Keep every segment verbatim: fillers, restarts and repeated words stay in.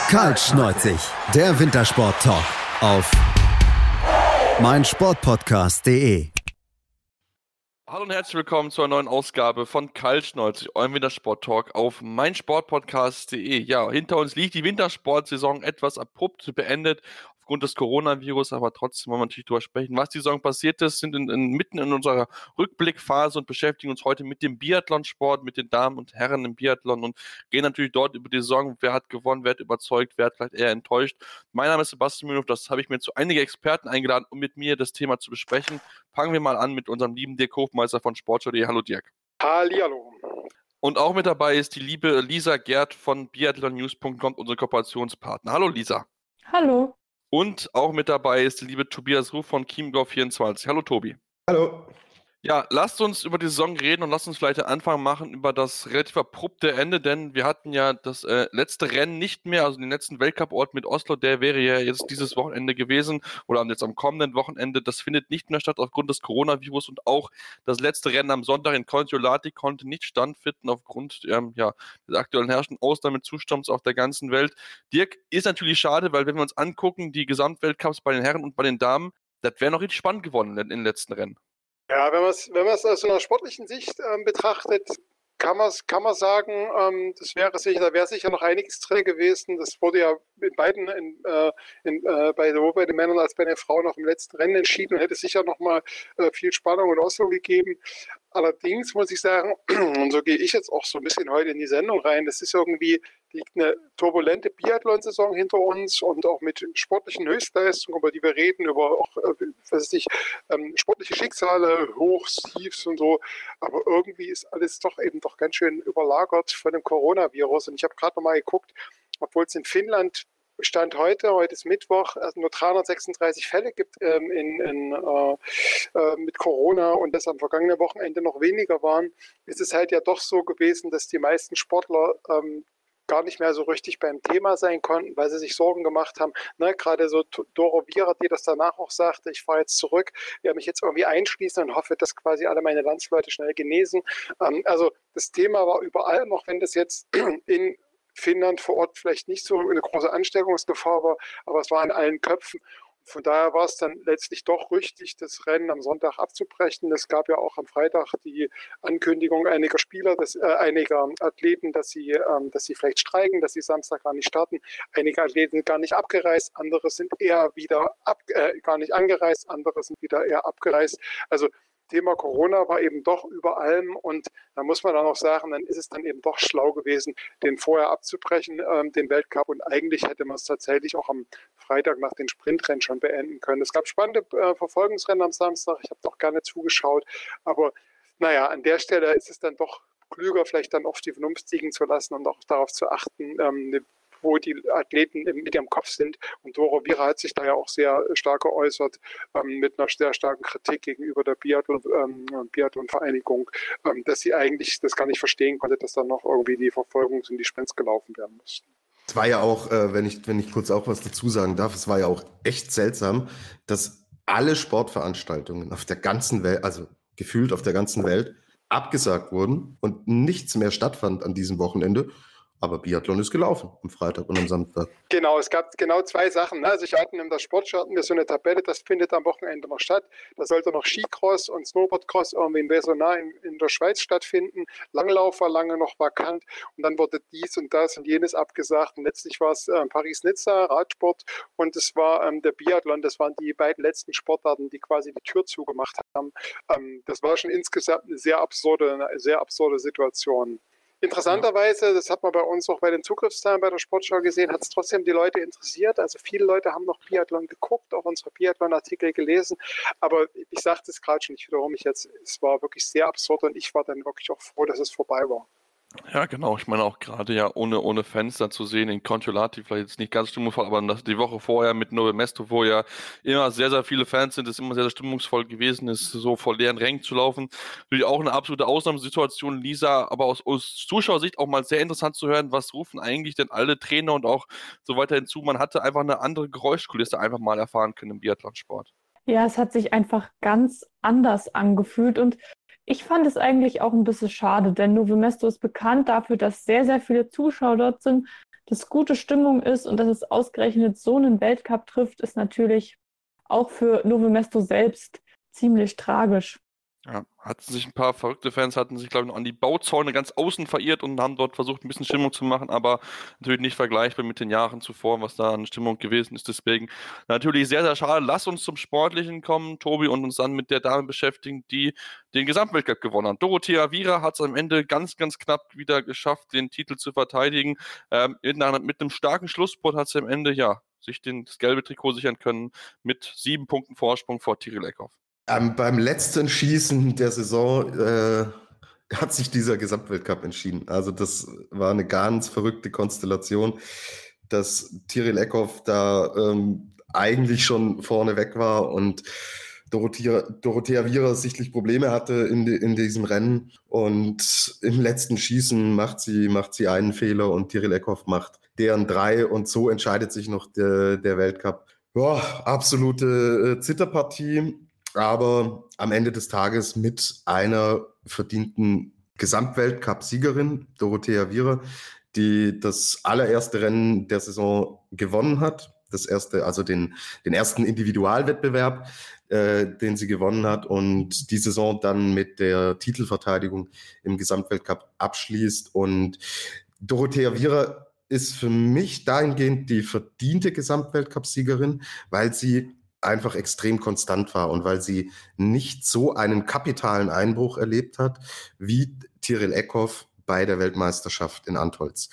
Kaltschneuzig, der Wintersport-Talk auf meinsportpodcast punkt de. Hallo und herzlich willkommen zu einer neuen Ausgabe von Kaltschneuzig, eurem Wintersport-Talk auf meinsportpodcast punkt de. Ja, hinter uns liegt die Wintersportsaison etwas abrupt beendet aufgrund des Coronavirus, aber trotzdem wollen wir natürlich darüber sprechen, was die Saison passiert ist, sind in, in, mitten in unserer Rückblickphase und beschäftigen uns heute mit dem Biathlonsport, mit den Damen und Herren im Biathlon und gehen natürlich dort über die Saison, wer hat gewonnen, wer hat überzeugt, wer hat vielleicht eher enttäuscht. Mein Name ist Sebastian Mühlenhoff, das habe ich mir zu einigen Experten eingeladen, um mit mir das Thema zu besprechen. Fangen wir mal an mit unserem lieben Dirk Hofmeister von Sportschau punkt de. Hallo Dirk. Hallihallo. Und auch mit dabei ist die liebe Lisa Gerd von biathlon news punkt com, unsere Kooperationspartner. Hallo Lisa. Hallo. Und auch mit dabei ist der liebe Tobias Ruf von Chiemgau vierundzwanzig. Hallo Tobi. Hallo. Ja, lasst uns über die Saison reden und lasst uns vielleicht den Anfang machen über das relativ abrupte Ende, denn wir hatten ja das äh, letzte Rennen nicht mehr, also den letzten Weltcup-Ort mit Oslo, der wäre ja jetzt dieses Wochenende gewesen oder jetzt am kommenden Wochenende. Das findet nicht mehr statt aufgrund des Coronavirus und auch das letzte Rennen am Sonntag in Kontiolahti konnte nicht stattfinden aufgrund ähm, ja, des aktuellen herrschenden Ausnahmezustands auf der ganzen Welt. Dirk, ist natürlich schade, weil wenn wir uns angucken, die Gesamtweltcups bei den Herren und bei den Damen, das wäre noch richtig spannend geworden in den letzten Rennen. Ja, wenn man es wenn aus einer sportlichen Sicht ähm, betrachtet, kann man kann man sagen, ähm, das wäre sicher, da wäre sicher noch einiges drin gewesen. Das wurde ja in beiden, in, äh, in, äh, bei, sowohl bei den Männern als bei den Frauen noch im letzten Rennen entschieden und hätte sicher noch mal äh, viel Spannung und Oslo gegeben. Allerdings muss ich sagen, und so gehe ich jetzt auch so ein bisschen heute in die Sendung rein, das ist irgendwie, liegt eine turbulente Biathlon-Saison hinter uns und auch mit sportlichen Höchstleistungen, über die wir reden, über auch, äh, was weiß ich, ähm, sportliche Schicksale, Hochs, Tiefs und so. Aber irgendwie ist alles doch eben doch ganz schön überlagert von dem Coronavirus. Und ich habe gerade noch mal geguckt, obwohl es in Finnland Stand heute, heute ist Mittwoch, also nur dreihundertsechsunddreißig Fälle gibt ähm, in, in, äh, äh, mit Corona und das am vergangenen Wochenende noch weniger waren, ist es halt ja doch so gewesen, dass die meisten Sportler ähm, gar nicht mehr so richtig beim Thema sein konnten, weil sie sich Sorgen gemacht haben. Ne, gerade so Doro Wierer, die das danach auch sagte, ich fahre jetzt zurück, ich werde mich jetzt irgendwie einschließen und hoffe, dass quasi alle meine Landsleute schnell genesen. Ähm, also das Thema war überall, noch wenn das jetzt in Finnland vor Ort vielleicht nicht so eine große Ansteckungsgefahr war, aber es war in allen Köpfen. Von daher war es dann letztlich doch richtig, das Rennen am Sonntag abzubrechen. Es gab ja auch am Freitag die Ankündigung einiger Spieler, dass, äh, einiger Athleten, dass sie, ähm, dass sie vielleicht streiken, dass sie Samstag gar nicht starten. Einige Athleten sind gar nicht abgereist, andere sind eher wieder ab, äh, gar nicht angereist, andere sind wieder eher abgereist. Also Thema Corona war eben doch über allem und da muss man dann auch sagen, dann ist es dann eben doch schlau gewesen, den vorher abzubrechen, ähm, den Weltcup, und eigentlich hätte man es tatsächlich auch am Freitag nach den Sprintrennen schon beenden können. Es gab spannende äh, Verfolgungsrennen am Samstag, ich habe doch gerne zugeschaut, aber naja, an der Stelle ist es dann doch klüger, vielleicht dann auf die Vernunft siegen zu lassen und auch darauf zu achten, ähm, wo die Athleten mit ihrem Kopf sind. Und Doro Wierer hat sich da ja auch sehr stark geäußert, ähm, mit einer sehr starken Kritik gegenüber der Biathlon, ähm, Biathlon-Vereinigung, ähm, dass sie eigentlich das gar nicht verstehen konnte, dass dann noch irgendwie die Verfolgungs- und die Sprints gelaufen werden mussten. Es war ja auch, äh, wenn ich, wenn ich kurz auch was dazu sagen darf, es war ja auch echt seltsam, dass alle Sportveranstaltungen auf der ganzen Welt, also gefühlt auf der ganzen Welt, abgesagt wurden und nichts mehr stattfand an diesem Wochenende. Aber Biathlon ist gelaufen am Freitag und am Samstag. Genau, es gab genau zwei Sachen. Also ich hatte in der Sportschau hatten wir so eine Tabelle, das findet am Wochenende noch statt. Da sollte noch Skicross und Snowboardcross irgendwie in Besonat in, in der Schweiz stattfinden. Langlauf war lange noch vakant und dann wurde dies und das und jenes abgesagt. Und letztlich war es äh, Paris-Nizza, Radsport, und es war ähm, der Biathlon. Das waren die beiden letzten Sportarten, die quasi die Tür zugemacht haben. Ähm, das war schon insgesamt eine sehr absurde, eine sehr absurde Situation. Interessanterweise, das hat man bei uns auch bei den Zugriffszahlen bei der Sportschau gesehen, hat es trotzdem die Leute interessiert. Also viele Leute haben noch Biathlon geguckt, auch unsere Biathlon-Artikel gelesen. Aber ich sagte es gerade schon, ich wiederhole mich jetzt, es war wirklich sehr absurd und ich war dann wirklich auch froh, dass es vorbei war. Ja, genau. Ich meine auch gerade ja ohne, ohne Fenster zu sehen in Kontiolahti, vielleicht jetzt nicht ganz stimmungsvoll, aber das, die Woche vorher mit Nove Mesto, wo ja immer sehr, sehr viele Fans sind, ist immer sehr, sehr stimmungsvoll gewesen ist, so vor leeren Rängen zu laufen. Natürlich auch eine absolute Ausnahmesituation, Lisa, aber aus, aus Zuschauersicht auch mal sehr interessant zu hören, was rufen eigentlich denn alle Trainer und auch so weiter hinzu. Man hatte einfach eine andere Geräuschkulisse einfach mal erfahren können im Biathlonsport. Ja, es hat sich einfach ganz anders angefühlt und ich fand es eigentlich auch ein bisschen schade, denn Nove Mesto ist bekannt dafür, dass sehr, sehr viele Zuschauer dort sind, dass gute Stimmung ist und dass es ausgerechnet so einen Weltcup trifft, ist natürlich auch für Nové Mesto selbst ziemlich tragisch. Ja, hatten sich ein paar verrückte Fans, hatten sich, glaube ich, noch an die Bauzäune ganz außen verirrt und haben dort versucht, ein bisschen Stimmung zu machen, aber natürlich nicht vergleichbar mit den Jahren zuvor, was da an Stimmung gewesen ist. Deswegen natürlich sehr, sehr schade. Lass uns zum Sportlichen kommen, Tobi, und uns dann mit der Dame beschäftigen, die den Gesamtweltcup gewonnen hat. Dorothea Viera hat es am Ende ganz, ganz knapp wieder geschafft, den Titel zu verteidigen. Ähm, mit einem starken Schlussspurt hat sie am Ende, ja, sich den, das gelbe Trikot sichern können mit sieben Punkten Vorsprung vor Tiril Eckhoff. Ähm, beim letzten Schießen der Saison äh, hat sich dieser Gesamtweltcup entschieden. Also das war eine ganz verrückte Konstellation, dass Tiril Eckhoff da ähm, eigentlich schon vorne weg war und Dorothea, Dorothea Viera sichtlich Probleme hatte in, de, in diesem Rennen. Und im letzten Schießen macht sie, macht sie einen Fehler und Tiril Eckhoff macht deren drei. Und so entscheidet sich noch der, der Weltcup. Boah, absolute äh, Zitterpartie. Aber am Ende des Tages mit einer verdienten Gesamtweltcup-Siegerin, Dorothea Viera, die das allererste Rennen der Saison gewonnen hat. Das erste, also den, den ersten Individualwettbewerb, äh, den sie gewonnen hat und die Saison dann mit der Titelverteidigung im Gesamtweltcup abschließt. Und Dorothea Viera ist für mich dahingehend die verdiente Gesamtweltcup-Siegerin, weil sie einfach extrem konstant war und weil sie nicht so einen kapitalen Einbruch erlebt hat wie Tiril Eckhoff bei der Weltmeisterschaft in Antholz.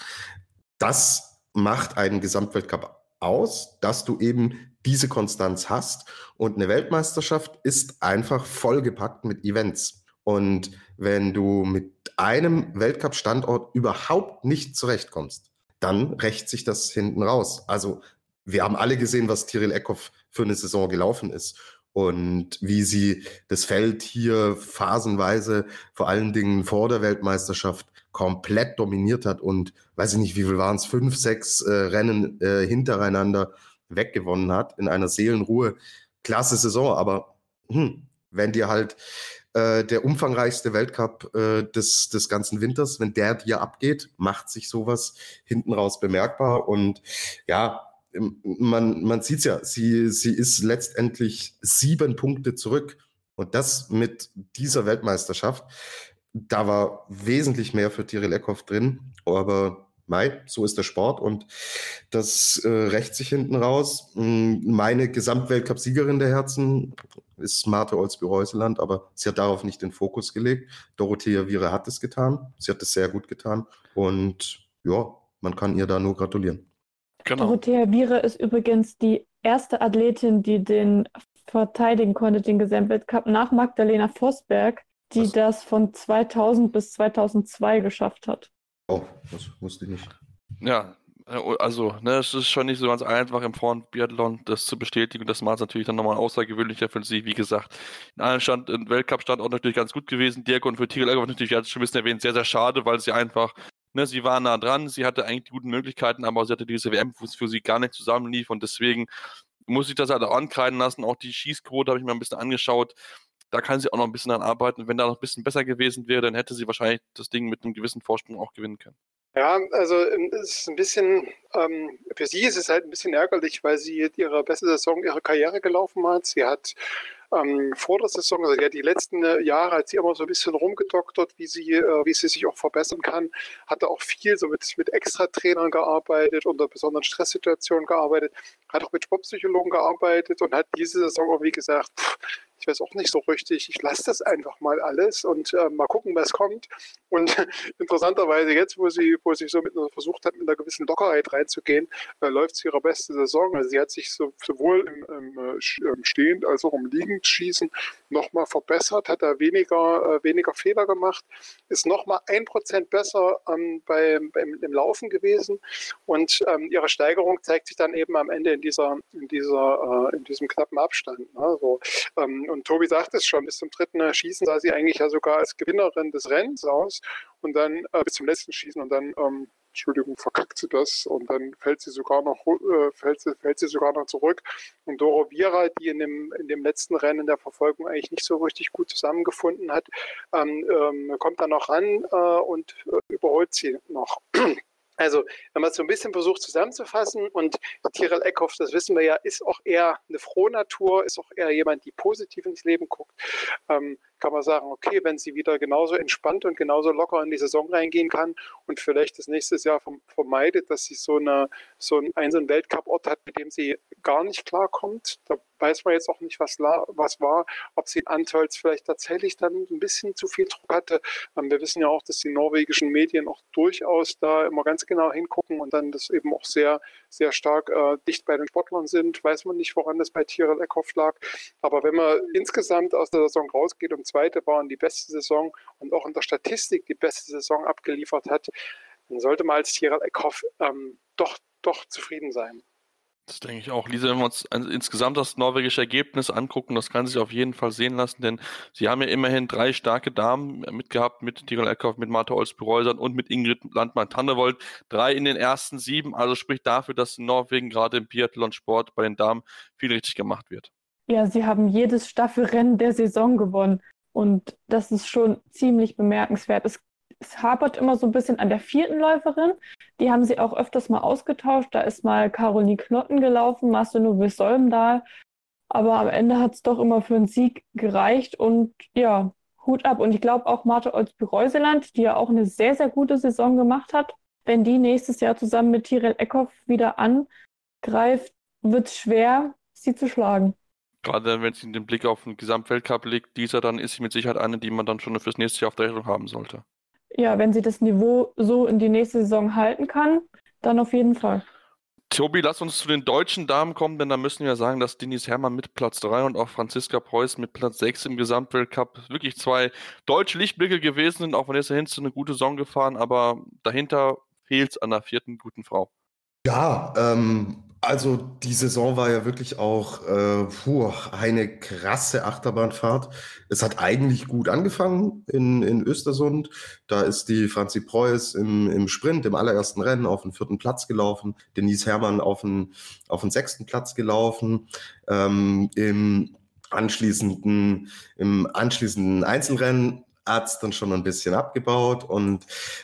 Das macht einen Gesamtweltcup aus, dass du eben diese Konstanz hast und eine Weltmeisterschaft ist einfach vollgepackt mit Events. Und wenn du mit einem Weltcup-Standort überhaupt nicht zurechtkommst, dann rächt sich das hinten raus. Also wir haben alle gesehen, was Tiril Eckhoff für eine Saison gelaufen ist und wie sie das Feld hier phasenweise, vor allen Dingen vor der Weltmeisterschaft, komplett dominiert hat und, weiß ich nicht, wie viel waren es, fünf, sechs äh, Rennen äh, hintereinander weggewonnen hat in einer Seelenruhe. Klasse Saison, aber hm, wenn dir halt äh, der umfangreichste Weltcup äh, des, des ganzen Winters, wenn der dir abgeht, macht sich sowas hinten raus bemerkbar und ja, Man, man sieht es ja, sie, sie ist letztendlich sieben Punkte zurück. Und das mit dieser Weltmeisterschaft, da war wesentlich mehr für Tiril Eckhoff drin. Aber mei, so ist der Sport und das äh, rächt sich hinten raus. Meine Gesamtweltcup-Siegerin der Herzen ist Marthe Olsby-Reuseland, aber sie hat darauf nicht den Fokus gelegt. Dorothea Viera hat es getan. Sie hat es sehr gut getan. Und ja, man kann ihr da nur gratulieren. Genau. Dorothea Viera ist übrigens die erste Athletin, die den verteidigen konnte, den Gesamtweltcup, nach Magdalena Vosberg, die Was? das von zweitausend bis zweitausendzwei geschafft hat. Oh, das wusste ich nicht. Ja, also, ne, es ist schon nicht so ganz einfach im Frauenbiathlon das zu bestätigen. Das macht es natürlich dann nochmal außergewöhnlicher für sie. Wie gesagt, in allen Stand, im Weltcup-Standort natürlich ganz gut gewesen. Dirk und für Tiril Eckhoff natürlich, hat schon ein bisschen erwähnt, sehr, sehr schade, weil sie einfach Ne, sie war nah dran, sie hatte eigentlich die guten Möglichkeiten, aber sie hatte diese W M, wo es für sie gar nicht zusammenlief und deswegen muss ich das halt auch ankreiden lassen. Auch die Schießquote habe ich mir ein bisschen angeschaut. Da kann sie auch noch ein bisschen dran arbeiten. Wenn da noch ein bisschen besser gewesen wäre, dann hätte sie wahrscheinlich das Ding mit einem gewissen Vorsprung auch gewinnen können. Ja, also es ist ein bisschen, ähm, für sie ist es halt ein bisschen ärgerlich, weil sie ihre beste Saison ihrer Karriere gelaufen hat. Sie hat ähm, vor der Saison, also ja, die letzten Jahre hat sie immer so ein bisschen rumgedoktert, wie sie, äh, wie sie sich auch verbessern kann. Hatte auch viel so mit, mit Extra-Trainern gearbeitet, unter besonderen Stresssituationen gearbeitet, hat auch mit Sportpsychologen gearbeitet und hat diese Saison auch, wie gesagt, pff, ich weiß auch nicht so richtig, ich lasse das einfach mal alles und äh, mal gucken, was kommt. Und interessanterweise jetzt, wo sie, wo sie so mit, versucht hat, mit einer gewissen Lockerheit reinzugehen, äh, läuft sie ihre beste Saison. Also sie hat sich so, sowohl im, im, im Stehend als auch im Liegendschießen nochmal verbessert, hat da weniger, äh, weniger Fehler gemacht, ist nochmal ein Prozent besser ähm, bei, beim, im Laufen gewesen und ähm, ihre Steigerung zeigt sich dann eben am Ende in dieser, in dieser, äh, in diesem knappen Abstand. Ne? So, ähm, und Tobi sagt es schon, bis zum dritten Schießen sah sie eigentlich ja sogar als Gewinnerin des Rennens aus und dann äh, bis zum letzten Schießen und dann, ähm, Entschuldigung, verkackt sie das und dann fällt sie sogar noch, äh, fällt sie, fällt sie sogar noch zurück. Und Doro Viera, die in dem, in dem letzten Rennen der Verfolgung eigentlich nicht so richtig gut zusammengefunden hat, ähm, ähm, kommt dann noch ran äh, und äh, überholt sie noch. Also, wenn man es so ein bisschen versucht zusammenzufassen, und Tirol Eckhoff, das wissen wir ja, ist auch eher eine Frohnatur, ist auch eher jemand, die positiv ins Leben guckt, ähm, kann man sagen, okay, wenn sie wieder genauso entspannt und genauso locker in die Saison reingehen kann und vielleicht das nächste Jahr vermeidet, dass sie so, eine, so einen einzelnen Weltcup-Ort hat, mit dem sie gar nicht klarkommt. Da weiß man jetzt auch nicht, was, was war, ob sie in Antolz vielleicht tatsächlich dann ein bisschen zu viel Druck hatte. Ähm, wir wissen ja auch, dass die norwegischen Medien auch durchaus da immer ganz genau hingucken und dann das eben auch sehr, sehr stark äh, dicht bei den Sportlern sind. Weiß man nicht, woran das bei Tirol Eckhoff lag. Aber wenn man insgesamt aus der Saison rausgeht und zweite waren die beste Saison und auch in der Statistik die beste Saison abgeliefert hat, dann sollte man als Tirol Eckhoff ähm, doch, doch zufrieden sein. Das denke ich auch. Lisa, wenn wir uns insgesamt das norwegische Ergebnis angucken, das kann sich auf jeden Fall sehen lassen, denn sie haben ja immerhin drei starke Damen mitgehabt, mit Tirol Eckhoff, mit Martha Olsby-Reusern und mit Ingrid Landmark-Tannevold. Drei in den ersten sieben, also spricht dafür, dass in Norwegen gerade im Biathlon-Sport bei den Damen viel richtig gemacht wird. Ja, sie haben jedes Staffelrennen der Saison gewonnen und das ist schon ziemlich bemerkenswert. Es Es hapert immer so ein bisschen an der vierten Läuferin. Die haben sie auch öfters mal ausgetauscht. Da ist mal Caroline Knotten gelaufen, Marcel Solmdahl. Aber am Ende hat es doch immer für einen Sieg gereicht. Und ja, Hut ab. Und ich glaube auch Martha Olsby-Reuseland, die ja auch eine sehr, sehr gute Saison gemacht hat. Wenn die nächstes Jahr zusammen mit Tirol Eckhoff wieder angreift, wird es schwer, sie zu schlagen. Gerade wenn sie den Blick auf den Gesamtweltcup legt, dieser, dann ist sie mit Sicherheit eine, die man dann schon fürs nächste Jahr auf der Rechnung haben sollte. Ja, wenn sie das Niveau so in die nächste Saison halten kann, dann auf jeden Fall. Tobi, lass uns zu den deutschen Damen kommen, denn da müssen wir sagen, dass Denise Herrmann mit Platz drei und auch Franziska Preuß mit Platz sechs im Gesamtweltcup wirklich zwei deutsche Lichtblicke gewesen sind. Auch Vanessa Hinze eine gute Saison gefahren, aber dahinter fehlt es an der vierten guten Frau. Ja, ähm, also die Saison war ja wirklich auch äh, puh, eine krasse Achterbahnfahrt. Es hat eigentlich gut angefangen in, in Östersund. Da ist die Franzi Preuß im, im Sprint, im allerersten Rennen, auf den vierten Platz gelaufen. Denise Herrmann auf den, auf den sechsten Platz gelaufen. Ähm, im anschließenden, im anschließenden Einzelrennen hat es dann schon ein bisschen abgebaut und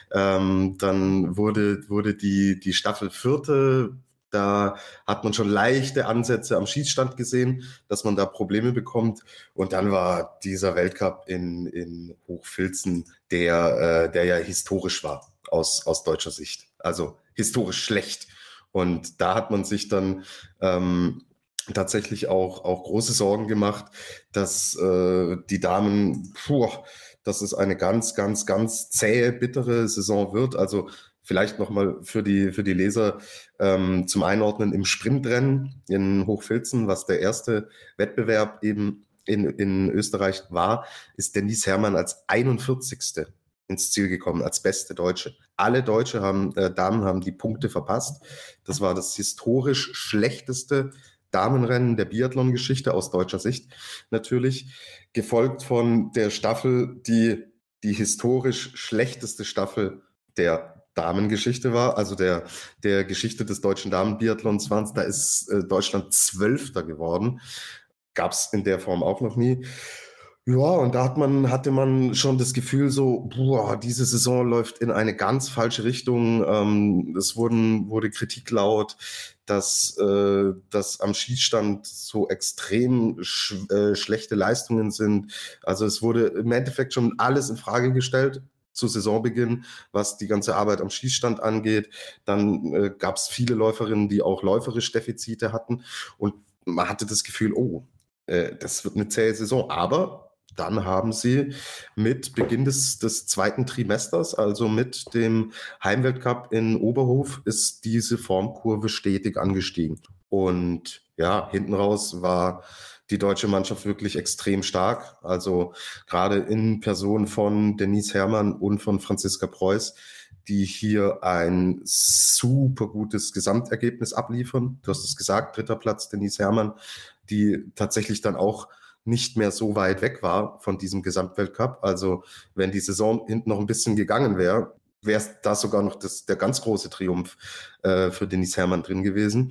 ähm, dann wurde, wurde die, die Staffel vierte, da hat man schon leichte Ansätze am Schießstand gesehen, dass man da Probleme bekommt. Und dann war dieser Weltcup in, in Hochfilzen, der, äh, der ja historisch war aus, aus deutscher Sicht. Also historisch schlecht. Und da hat man sich dann ähm, tatsächlich auch, auch große Sorgen gemacht, dass äh, die Damen, puh, dass es eine ganz, ganz, ganz zähe, bittere Saison wird. Also vielleicht nochmal für die, für die Leser ähm, zum Einordnen im Sprintrennen in Hochfilzen, was der erste Wettbewerb eben in, in Österreich war, ist Denise Herrmann als einundvierzigste ins Ziel gekommen, als beste Deutsche. Alle Deutsche haben, äh, Damen haben die Punkte verpasst. Das war das historisch schlechteste Damenrennen der Biathlon-Geschichte aus deutscher Sicht natürlich, gefolgt von der Staffel, die die historisch schlechteste Staffel der Damengeschichte war, also der, der Geschichte des deutschen Damen-Biathlons war. Da ist äh, Deutschland Zwölfter geworden. Gab es in der Form auch noch nie. Ja, und da hat man, hatte man schon das Gefühl so, boah, diese Saison läuft in eine ganz falsche Richtung. Ähm, es wurden, wurde Kritik laut, dass, äh, dass am Schießstand so extrem sch äh, schlechte Leistungen sind. Also es wurde im Endeffekt schon alles in Frage gestellt zu Saisonbeginn, was die ganze Arbeit am Schießstand angeht. Dann äh, gab es viele Läuferinnen, die auch läuferisch Defizite hatten. Und man hatte das Gefühl, oh, äh, das wird eine zähe Saison. Aber dann haben sie mit Beginn des, des zweiten Trimesters, also mit dem Heimweltcup in Oberhof, ist diese Formkurve stetig angestiegen. Und ja, hinten raus war die deutsche Mannschaft wirklich extrem stark. Also gerade in Person von Denise Herrmann und von Franziska Preuß, die hier ein super gutes Gesamtergebnis abliefern. Du hast es gesagt, dritter Platz Denise Herrmann, die tatsächlich dann auch nicht mehr so weit weg war von diesem Gesamtweltcup. Also wenn die Saison hinten noch ein bisschen gegangen wäre, wäre es da sogar noch das, der ganz große Triumph äh, für Denise Herrmann drin gewesen.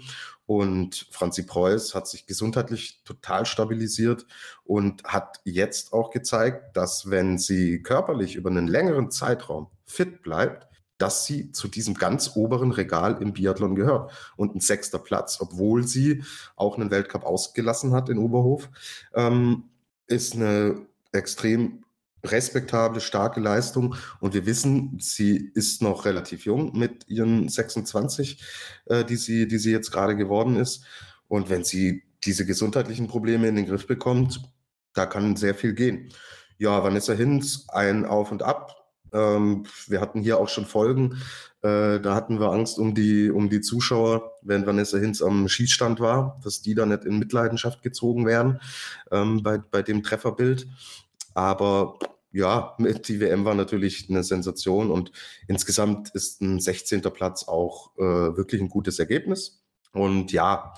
Und Franzi Preuß hat sich gesundheitlich total stabilisiert und hat jetzt auch gezeigt, dass wenn sie körperlich über einen längeren Zeitraum fit bleibt, dass sie zu diesem ganz oberen Regal im Biathlon gehört. Und ein sechster Platz, obwohl sie auch einen Weltcup ausgelassen hat in Oberhof, ähm, ist eine extrem respektable, starke Leistung. Und wir wissen, sie ist noch relativ jung mit ihren sechsundzwanzig, äh, die sie, die sie jetzt gerade geworden ist. Und wenn sie diese gesundheitlichen Probleme in den Griff bekommt, da kann sehr viel gehen. Ja, Vanessa Hinz, ein Auf und Ab. Ähm, wir hatten hier auch schon Folgen, äh, da hatten wir Angst um die, um die Zuschauer, wenn Vanessa Hinz am Schießstand war, dass die da nicht in Mitleidenschaft gezogen werden ähm, bei, bei dem Trefferbild. Aber ja, mit die W M war natürlich eine Sensation und insgesamt ist ein sechzehnter Platz auch äh, wirklich ein gutes Ergebnis. Und ja,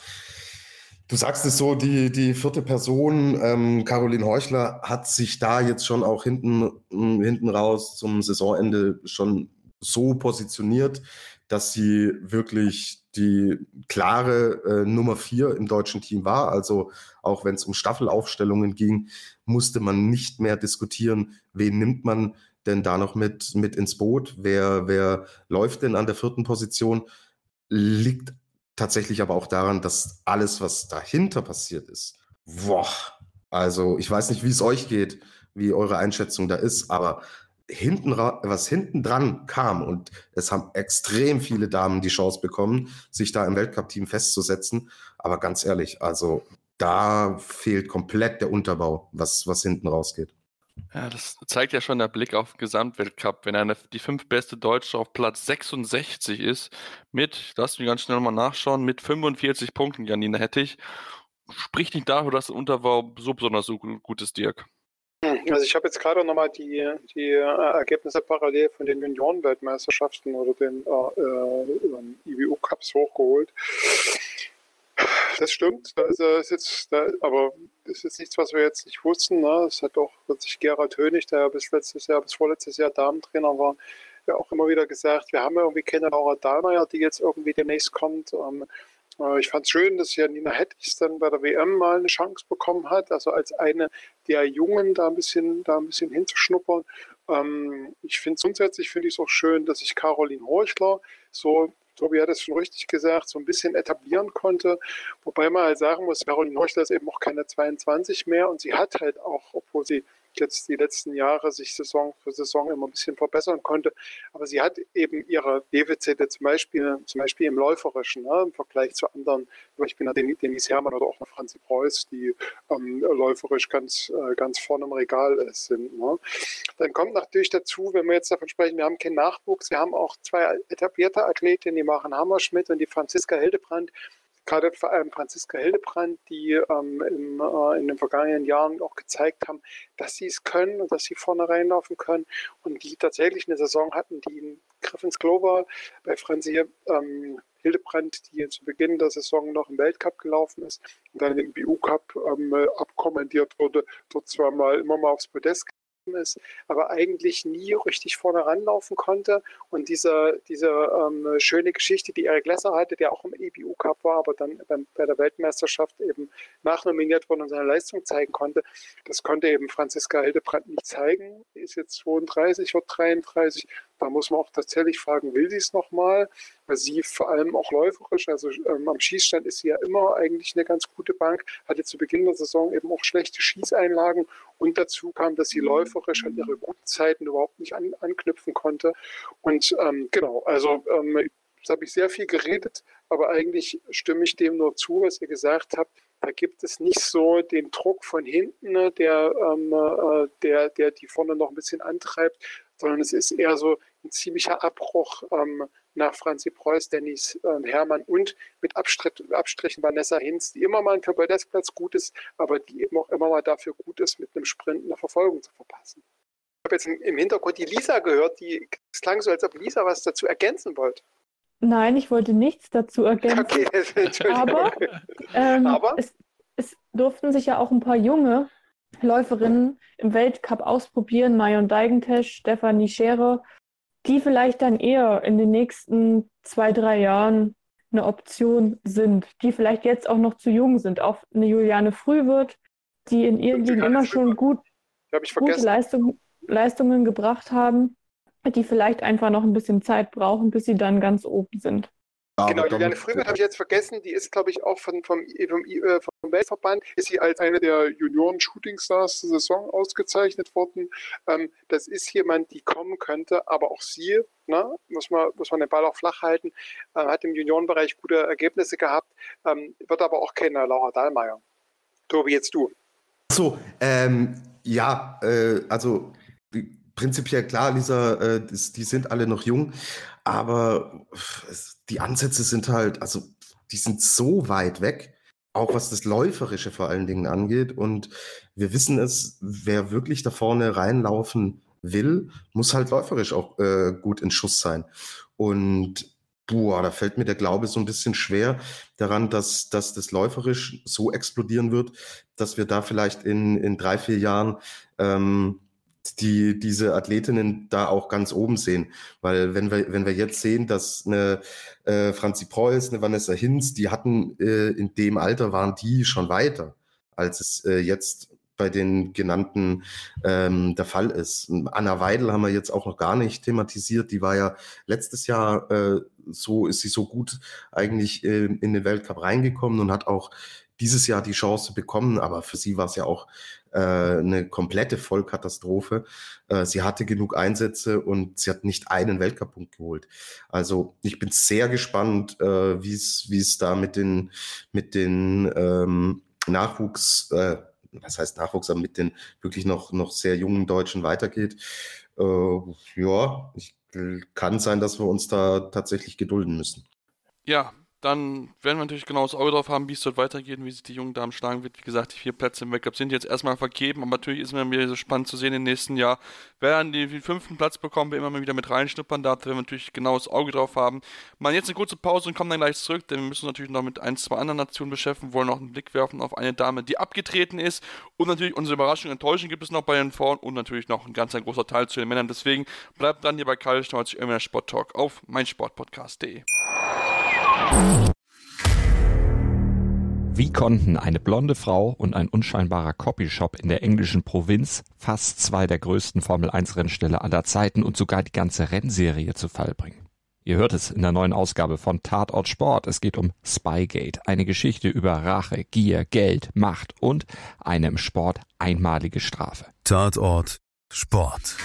du sagst es so, die, die vierte Person, ähm, Caroline Heuchler, hat sich da jetzt schon auch hinten, hinten raus zum Saisonende schon so positioniert, dass sie wirklich die klare äh, Nummer vier im deutschen Team war. Also auch wenn es um Staffelaufstellungen ging, musste man nicht mehr diskutieren, wen nimmt man denn da noch mit, mit ins Boot, wer, wer läuft denn an der vierten Position, liegt tatsächlich aber auch daran, dass alles, was dahinter passiert ist, boah, also ich weiß nicht, wie es euch geht, wie eure Einschätzung da ist, aber hinten ra- was hinten dran kam und es haben extrem viele Damen die Chance bekommen, sich da im Weltcup-Team festzusetzen, aber ganz ehrlich, also da fehlt komplett der Unterbau, was, was hinten rausgeht. Ja, das zeigt ja schon der Blick auf den Gesamtweltcup. Wenn eine, die fünf beste Deutsche auf Platz sechsundsechzig ist, mit, lass mich ganz schnell mal nachschauen, mit fünfundvierzig Punkten, Janina Hettich, spricht nicht dafür, dass der Unterbau so besonders so gut ist, Dirk. Also ich habe jetzt gerade nochmal die, die äh, Ergebnisse parallel von den Junioren-Weltmeisterschaften oder den äh, äh, I B U-Cups hochgeholt. Das stimmt, also ist jetzt, da, aber das ist jetzt nichts, was wir jetzt nicht wussten. Ne? Es hat auch sich Gerhard Hönig, der ja bis letztes Jahr, bis vorletztes Jahr Damentrainer war, ja auch immer wieder gesagt, wir haben ja irgendwie keine Laura Dahlmeier, die jetzt irgendwie demnächst kommt. Ähm, äh, ich fand es schön, dass Janina Hettich dann bei der W M mal eine Chance bekommen hat, also als eine der Jungen da ein bisschen, da ein bisschen hinzuschnuppern. Ähm, ich finde grundsätzlich finde ich es auch schön, dass sich Caroline Heuchler so, Tobi hat es schon richtig gesagt, so ein bisschen etablieren konnte. Wobei man halt sagen muss, Caroline Heuchler ist eben auch keine zweiundzwanzig mehr und sie hat halt auch, obwohl sie jetzt die letzten Jahre sich Saison für Saison immer ein bisschen verbessern konnte, aber sie hat eben ihre Defizite zum Beispiel, zum Beispiel im Läuferischen, ne, im Vergleich zu anderen, zum Beispiel einer Denise Herrmann oder auch einer Franzi Preuß, die ähm, läuferisch ganz, äh, ganz vorne im Regal ist, sind. Ne. Dann kommt natürlich dazu, wenn wir jetzt davon sprechen, wir haben keinen Nachwuchs, wir haben auch zwei etablierte Athletinnen, die Maren Hammerschmidt und die Franziska Hildebrand. Gerade vor allem Franziska Hildebrand, die ähm, im, äh, in den vergangenen Jahren auch gezeigt haben, dass sie es können und dass sie vorne reinlaufen können und die tatsächlich eine Saison hatten, die einen Griff ins Klo war. Bei Franzi ähm, Hildebrand, die zu Beginn der Saison noch im Weltcup gelaufen ist und dann im B U-Cup ähm, abkommandiert wurde, dort zwar mal immer mal aufs Podest ist, aber eigentlich nie richtig vorne ranlaufen konnte. Und diese, diese ähm, schöne Geschichte, die Erik Lesser hatte, der auch im E B U-Cup war, aber dann beim, bei der Weltmeisterschaft eben nachnominiert wurde und seine Leistung zeigen konnte, das konnte eben Franziska Hildebrand nicht zeigen. Die ist jetzt zweiunddreißig, wird dreiunddreißig. Da muss man auch tatsächlich fragen, will sie es nochmal? Weil sie vor allem auch läuferisch, also ähm, am Schießstand ist sie ja immer eigentlich eine ganz gute Bank, hatte zu Beginn der Saison eben auch schlechte Schießeinlagen und dazu kam, dass sie läuferisch an ihre guten Zeiten überhaupt nicht an, anknüpfen konnte. Und ähm, genau, also ähm, jetzt habe ich sehr viel geredet, aber eigentlich stimme ich dem nur zu, was ihr gesagt habt. Da gibt es nicht so den Druck von hinten, ne, der, ähm, äh, der, der die vorne noch ein bisschen antreibt, sondern es ist eher so ein ziemlicher Abbruch ähm, nach Franzi Preuß, Dennis äh, Herrmann und mit Abstritt, Abstrichen Vanessa Hinz, die immer mal für Podestplatz gut ist, aber die eben auch immer mal dafür gut ist, mit einem Sprint eine Verfolgung zu verpassen. Ich habe jetzt im Hintergrund die Lisa gehört, die es klang so, als ob Lisa was dazu ergänzen wollte. Nein, ich wollte nichts dazu ergänzen. Okay, Entschuldigung. Aber, ähm, Aber? Es, es durften sich ja auch ein paar junge Läuferinnen im Weltcup ausprobieren, Marion Deigentesch, Stefanie Scherer, die vielleicht dann eher in den nächsten zwei, drei Jahren eine Option sind, die vielleicht jetzt auch noch zu jung sind. Auch eine Juliane Frühwirth, die in ihren Ligen immer schon gut, gute Leistung, Leistungen gebracht haben. die vielleicht einfach noch ein bisschen Zeit brauchen, bis sie dann ganz oben sind. Genau, Juliane Fröbert habe ich jetzt vergessen, die ist, glaube ich, auch von, vom, vom, vom Weltverband, ist sie als eine der Junioren-Shooting-Stars der Saison ausgezeichnet worden. Ähm, das ist jemand, die kommen könnte, aber auch sie, ne, muss man, muss man den Ball auch flach halten, äh, hat im Juniorenbereich gute Ergebnisse gehabt, ähm, wird aber auch keine Laura Dahlmeier. Tobi, jetzt du. So, ähm, ja, äh, also prinzipiell klar, Lisa, äh, die, die sind alle noch jung, aber es, die Ansätze sind halt, also die sind so weit weg, auch was das Läuferische vor allen Dingen angeht. Und wir wissen es, wer wirklich da vorne reinlaufen will, muss halt läuferisch auch äh, gut in Schuss sein. Und boah, da fällt mir der Glaube so ein bisschen schwer daran, dass, dass das läuferisch so explodieren wird, dass wir da vielleicht in, in drei, vier Jahren ähm, die diese Athletinnen da auch ganz oben sehen. Weil wenn wir, wenn wir jetzt sehen, dass eine äh, Franzi Preuß, eine Vanessa Hinz, die hatten äh, in dem Alter, waren die schon weiter, als es äh, jetzt bei den genannten ähm, der Fall ist. Anna Weidel haben wir jetzt auch noch gar nicht thematisiert. Die war ja letztes Jahr, äh, so ist sie so gut eigentlich äh, in den Weltcup reingekommen und hat auch dieses Jahr die Chance bekommen, aber für sie war es ja auch äh, eine komplette Vollkatastrophe. Äh, sie hatte genug Einsätze und sie hat nicht einen Weltcup-Punkt geholt. Also ich bin sehr gespannt, äh, wie es wie es da mit den mit den ähm, Nachwuchs, äh, was heißt Nachwuchs, aber mit den wirklich noch noch sehr jungen Deutschen weitergeht. Äh, ja, ich, kann sein, dass wir uns da tatsächlich gedulden müssen. Ja, dann werden wir natürlich genau das Auge drauf haben, wie es dort weitergeht und wie sich die jungen Damen schlagen wird. Wie gesagt, die vier Plätze im Weltcup sind jetzt erstmal vergeben, aber natürlich ist es mir wieder so spannend zu sehen im nächsten Jahr. Wer dann den fünften Platz bekommt, wer immer mal wieder mit reinschnuppern darf, da werden wir natürlich genau das Auge drauf haben. Machen jetzt eine kurze Pause und kommen dann gleich zurück, denn wir müssen uns natürlich noch mit ein, zwei anderen Nationen beschäftigen, wollen noch einen Blick werfen auf eine Dame, die abgetreten ist, und natürlich unsere Überraschung und Enttäuschung gibt es noch bei den Frauen und natürlich noch ein ganz ein großer Teil zu den Männern. Deswegen bleibt dann hier bei Karl Schneuz immer der Sport Talk auf meinsportpodcast punkt de. Wie konnten eine blonde Frau und ein unscheinbarer Copyshop in der englischen Provinz fast zwei der größten Formel eins Rennställe aller Zeiten und sogar die ganze Rennserie zu Fall bringen? Ihr hört es in der neuen Ausgabe von Tatort Sport. Es geht um Spygate, eine Geschichte über Rache, Gier, Geld, Macht und eine im Sport einmalige Strafe. Tatort Sport.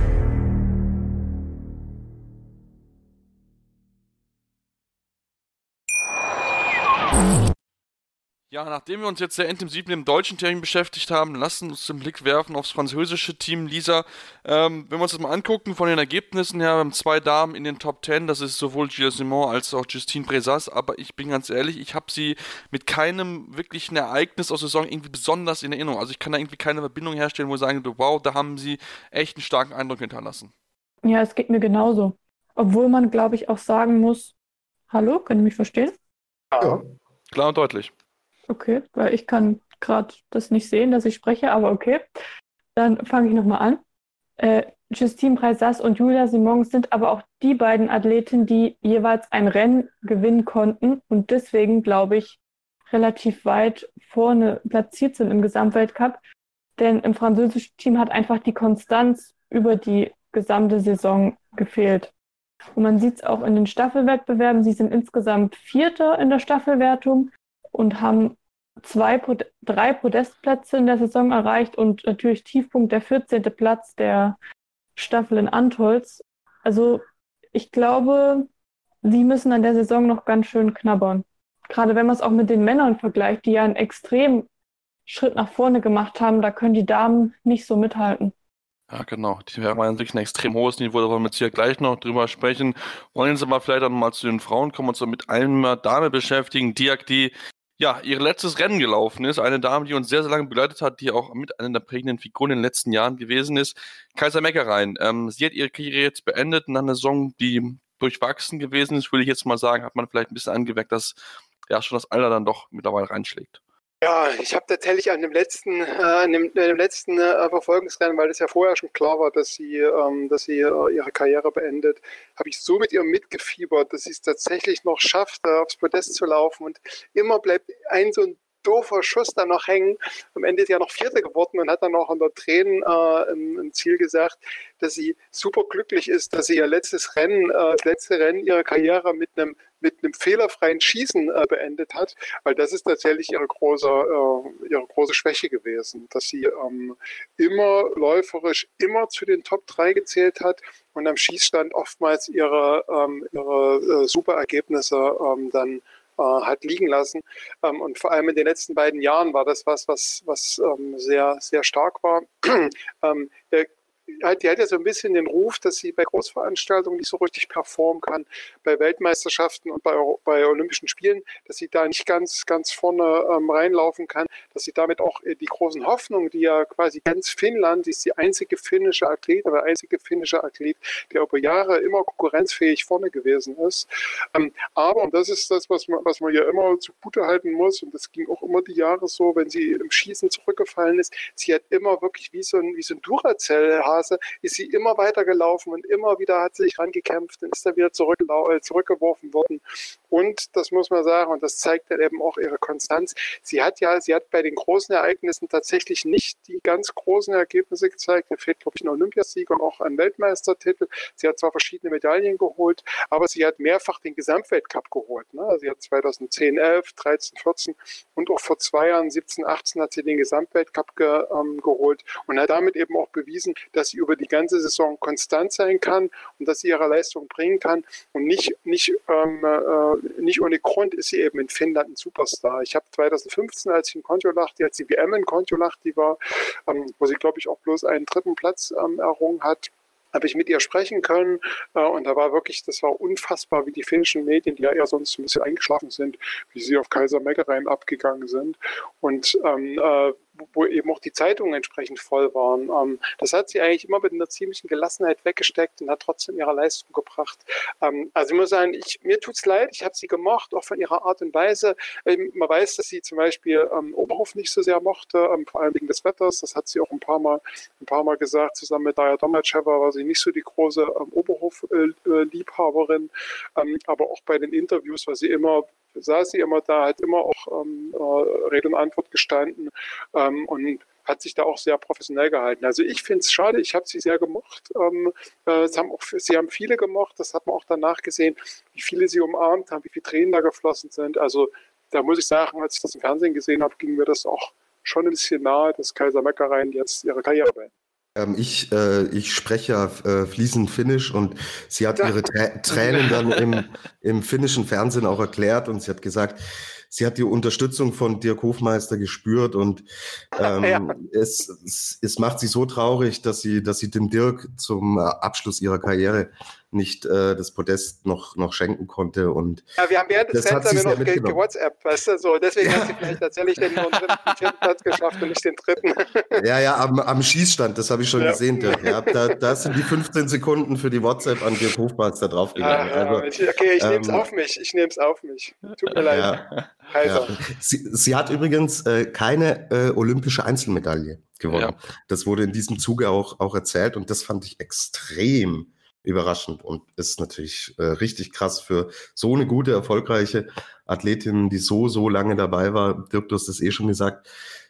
Ja, nachdem wir uns jetzt sehr intensiv mit dem deutschen Team beschäftigt haben, lassen uns den Blick werfen aufs französische Team. Lisa, ähm, wenn wir uns das mal angucken, von den Ergebnissen her, wir haben zwei Damen in den Top Ten, das ist sowohl Gilles Simon als auch Justine Brezas, aber ich bin ganz ehrlich, ich habe sie mit keinem wirklichen Ereignis aus der Saison irgendwie besonders in Erinnerung. Also ich kann da irgendwie keine Verbindung herstellen, wo ich sagen würde, wow, da haben sie echt einen starken Eindruck hinterlassen. Ja, es geht mir genauso. Obwohl man, glaube ich, auch sagen muss, hallo, können Sie mich verstehen? Ja. Klar und deutlich. Okay, weil ich kann gerade das nicht sehen, dass ich spreche, aber okay. Dann fange ich nochmal an. Äh, Justine Brezas und Julia Simon sind aber auch die beiden Athletinnen, die jeweils ein Rennen gewinnen konnten und deswegen, glaube ich, relativ weit vorne platziert sind im Gesamtweltcup. Denn im französischen Team hat einfach die Konstanz über die gesamte Saison gefehlt. Und man sieht es auch in den Staffelwettbewerben. Sie sind insgesamt Vierter in der Staffelwertung und haben zwei, drei Podestplätze in der Saison erreicht und natürlich Tiefpunkt der vierzehnte Platz der Staffel in Antholz. Also ich glaube, sie müssen an der Saison noch ganz schön knabbern. Gerade wenn man es auch mit den Männern vergleicht, die ja einen extremen Schritt nach vorne gemacht haben, da können die Damen nicht so mithalten. Ja, genau. Die haben natürlich ein extrem hohes Niveau, da wollen wir jetzt hier gleich noch drüber sprechen. Wollen jetzt aber vielleicht dann mal zu den Frauen kommen und uns mit einer Dame beschäftigen, die, die ja, ihr letztes Rennen gelaufen ist. Eine Dame, die uns sehr, sehr lange begleitet hat, die auch mit einer der prägenden Figuren in den letzten Jahren gewesen ist. Kajsa Meckereien. Ähm, sie hat ihre Karriere jetzt beendet nach einer Saison, die durchwachsen gewesen ist, würde ich jetzt mal sagen, hat man vielleicht ein bisschen angeweckt, dass ja schon das Alter dann doch mittlerweile reinschlägt. Ja, ich habe tatsächlich an dem letzten, äh, an dem, an dem letzten äh, Verfolgungsrennen, weil das ja vorher schon klar war, dass sie, ähm, dass sie äh, ihre Karriere beendet, habe ich so mit ihr mitgefiebert, dass sie es tatsächlich noch schafft, äh, aufs Podest zu laufen. Und immer bleibt ein so ein doofer Schuss dann noch hängen. Am Ende ist ja noch Vierte geworden und hat dann noch unter Tränen äh, im, im Ziel gesagt, dass sie super glücklich ist, dass sie ihr letztes Rennen, äh, das letzte Rennen ihrer Karriere mit einem mit einem fehlerfreien Schießen äh, beendet hat, weil das ist tatsächlich ihre große, äh, ihre große Schwäche gewesen, dass sie ähm, immer läuferisch immer zu den Top drei gezählt hat und am Schießstand oftmals ihre, ähm, ihre äh, super Ergebnisse ähm, dann äh, hat liegen lassen. Ähm, und vor allem in den letzten beiden Jahren war das was, was, was ähm, sehr, sehr stark war. ähm, der, Die hat ja so ein bisschen den Ruf, dass sie bei Großveranstaltungen nicht so richtig performen kann, bei Weltmeisterschaften und bei, bei Olympischen Spielen, dass sie da nicht ganz, ganz vorne ähm, reinlaufen kann, dass sie damit auch die großen Hoffnungen, die ja quasi ganz Finnland, sie ist die einzige finnische Athlet, oder der einzige finnische Athlet, der über Jahre immer konkurrenzfähig vorne gewesen ist. Ähm, aber, und das ist das, was man, was man ja immer zugute halten muss, und das ging auch immer die Jahre so, wenn sie im Schießen zurückgefallen ist, sie hat immer wirklich wie so ein, wie so ein Duracell ist sie immer weiter gelaufen und immer wieder hat sie sich rangekämpft und ist dann wieder zurück, äh, zurückgeworfen worden. Und das muss man sagen, und das zeigt dann eben auch ihre Konstanz. Sie hat ja, sie hat bei den großen Ereignissen tatsächlich nicht die ganz großen Ergebnisse gezeigt. Da fehlt, glaube ich, ein Olympiasieg und auch ein Weltmeistertitel. Sie hat zwar verschiedene Medaillen geholt, aber sie hat mehrfach den Gesamtweltcup geholt. Ne? Sie hat zweitausendzehn, elf, dreizehn, vierzehn und auch vor zwei Jahren, siebzehn, achtzehn, hat sie den Gesamtweltcup ge, ähm, geholt und hat damit eben auch bewiesen, dass sie über die ganze Saison konstant sein kann und dass sie ihre Leistung bringen kann. Und nicht, nicht, ähm, äh, nicht ohne Grund ist sie eben in Finnland ein Superstar. Ich habe zweitausendfünfzehn, als ich in Kontiolahti, als die W M in Kontiolahti war, ähm, wo sie, glaube ich, auch bloß einen dritten Platz ähm, errungen hat, habe ich mit ihr sprechen können äh, und da war wirklich, das war unfassbar, wie die finnischen Medien, die ja eher sonst ein bisschen eingeschlafen sind, wie sie auf Kaiser Mäkäräinen abgegangen sind und ähm, äh, wo eben auch die Zeitungen entsprechend voll waren. Ähm, das hat sie eigentlich immer mit einer ziemlichen Gelassenheit weggesteckt und hat trotzdem ihre Leistung gebracht. Ähm, also ich muss sagen, ich, mir tut's leid, ich habe sie gemocht, auch von ihrer Art und Weise. Ähm, man weiß, dass sie zum Beispiel ähm, Oberhof nicht so sehr mochte, ähm, vor allem wegen des Wetters. Das hat sie auch ein paar Mal, ein paar Mal gesagt. Zusammen mit Daya Domracheva war sie nicht so die große ähm, Oberhof-Liebhaberin. Äh, ähm, aber auch bei den Interviews war sie immer saß sie immer da, hat immer auch ähm, äh, Rede und Antwort gestanden ähm, und hat sich da auch sehr professionell gehalten. Also ich finde es schade, ich habe sie sehr gemocht. Ähm, äh, es haben auch, sie haben viele gemocht, das hat man auch danach gesehen, wie viele sie umarmt haben, wie viele Tränen da geflossen sind. Also da muss ich sagen, als ich das im Fernsehen gesehen habe, ging mir das auch schon ein bisschen nahe, dass Kaiser Mäkäräinen jetzt ihre Karriere beenden. Ich, äh, ich spreche ja äh, fließend Finnisch und sie hat ihre Trä- Tränen dann im, im finnischen Fernsehen auch erklärt und sie hat gesagt, sie hat die Unterstützung von Dirk Hofmeister gespürt und ähm, ja. es, es, es macht sie so traurig, dass sie, dass sie dem Dirk zum Abschluss ihrer Karriere nicht äh, das Podest noch, noch schenken konnte. Und ja, wir haben während des Fans haben wir noch ge- ge- WhatsApp, weißt du, so. Deswegen ja. hat sie vielleicht tatsächlich den vierten Platz geschafft und nicht den dritten. Ja, ja, am, am Schießstand, das habe ich schon ja. gesehen, Dirk. Ja, da, da sind die fünfzehn Sekunden für die WhatsApp an Dirk Hofmeister draufgegangen. Ja, also, ich, okay, ich ähm, nehme es auf mich, ich nehme es auf mich. Tut mir leid. Ja, ja. Sie, sie hat übrigens äh, keine äh, olympische Einzelmedaille gewonnen. Ja. Das wurde in diesem Zuge auch, auch erzählt und das fand ich extrem überraschend und ist natürlich äh, richtig krass für so eine gute, erfolgreiche Athletin, die so, so lange dabei war. Dirk, du hast das eh schon gesagt,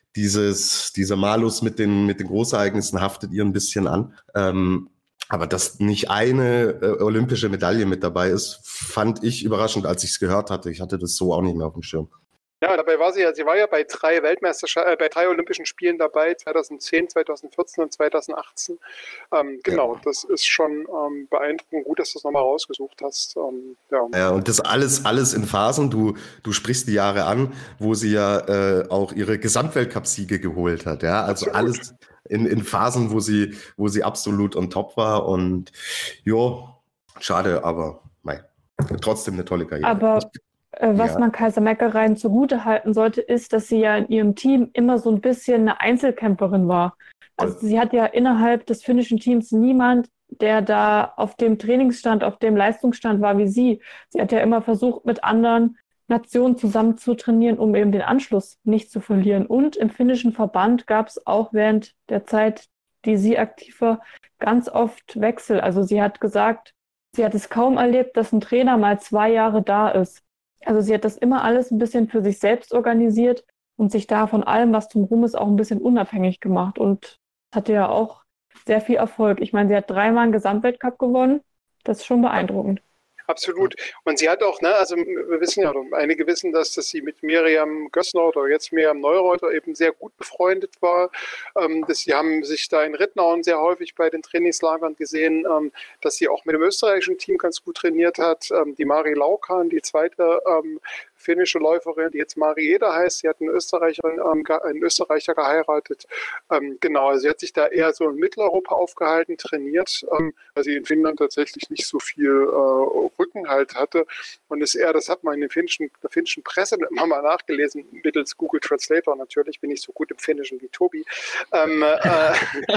dieses, dieser Malus mit den, mit den Großereignissen haftet ihr ein bisschen an. Ähm, aber dass nicht eine äh, olympische Medaille mit dabei ist, fand ich überraschend, als ich es gehört hatte. Ich hatte das so auch nicht mehr auf dem Schirm. Ja, dabei war sie ja, sie war ja bei drei Weltmeisterschaften, äh, bei drei Olympischen Spielen dabei, zweitausendzehn, zweitausendvierzehn und zweitausendachtzehn. Ähm, genau, ja. Das ist schon ähm, beeindruckend. Gut, dass du es nochmal rausgesucht hast. Ähm, ja. ja, und das alles, alles in Phasen. Du, du sprichst die Jahre an, wo sie ja äh, auch ihre Gesamtweltcup-Siege geholt hat. Ja, also Absolut. alles in, in Phasen, wo sie, wo sie absolut on top war. Und jo, schade, aber mei, trotzdem eine tolle Karriere. Aber was ja. man Kaiser Mäkäräinen zugute halten sollte, ist, dass sie ja in ihrem Team immer so ein bisschen eine Einzelkämpferin war. Also sie hat ja innerhalb des finnischen Teams niemand, der da auf dem Trainingsstand, auf dem Leistungsstand war wie sie. Sie hat ja immer versucht, mit anderen Nationen zusammen zu trainieren, um eben den Anschluss nicht zu verlieren. Und im finnischen Verband gab es auch während der Zeit, die sie aktiv war, ganz oft Wechsel. Also sie hat gesagt, sie hat es kaum erlebt, dass ein Trainer mal zwei Jahre da ist. Also sie hat das immer alles ein bisschen für sich selbst organisiert und sich da von allem, was drumherum ist, auch ein bisschen unabhängig gemacht und hatte ja auch sehr viel Erfolg. Ich meine, sie hat dreimal einen Gesamtweltcup gewonnen. Das ist schon beeindruckend. Absolut. Und sie hat auch, ne, also wir wissen ja, einige wissen, dass, dass sie mit Miriam Gössner oder jetzt Miriam Neureuter eben sehr gut befreundet war. Ähm, dass sie haben sich da in Ridnauen sehr häufig bei den Trainingslagern gesehen, ähm, dass sie auch mit dem österreichischen Team ganz gut trainiert hat. Ähm, die Mari Laukan, die zweite ähm, finnische Läuferin, die jetzt Mari Eder heißt, sie hat einen, Österreicherin, ähm, einen Österreicher geheiratet. Ähm, genau, also sie hat sich da eher so in Mitteleuropa aufgehalten, trainiert, ähm, weil sie in Finnland tatsächlich nicht so viel äh, Rückenhalt hatte und ist eher, das hat man in den finnischen, der finnischen Presse immer mal nachgelesen, mittels Google Translator natürlich, bin ich so gut im Finnischen wie Tobi. Ähm, äh,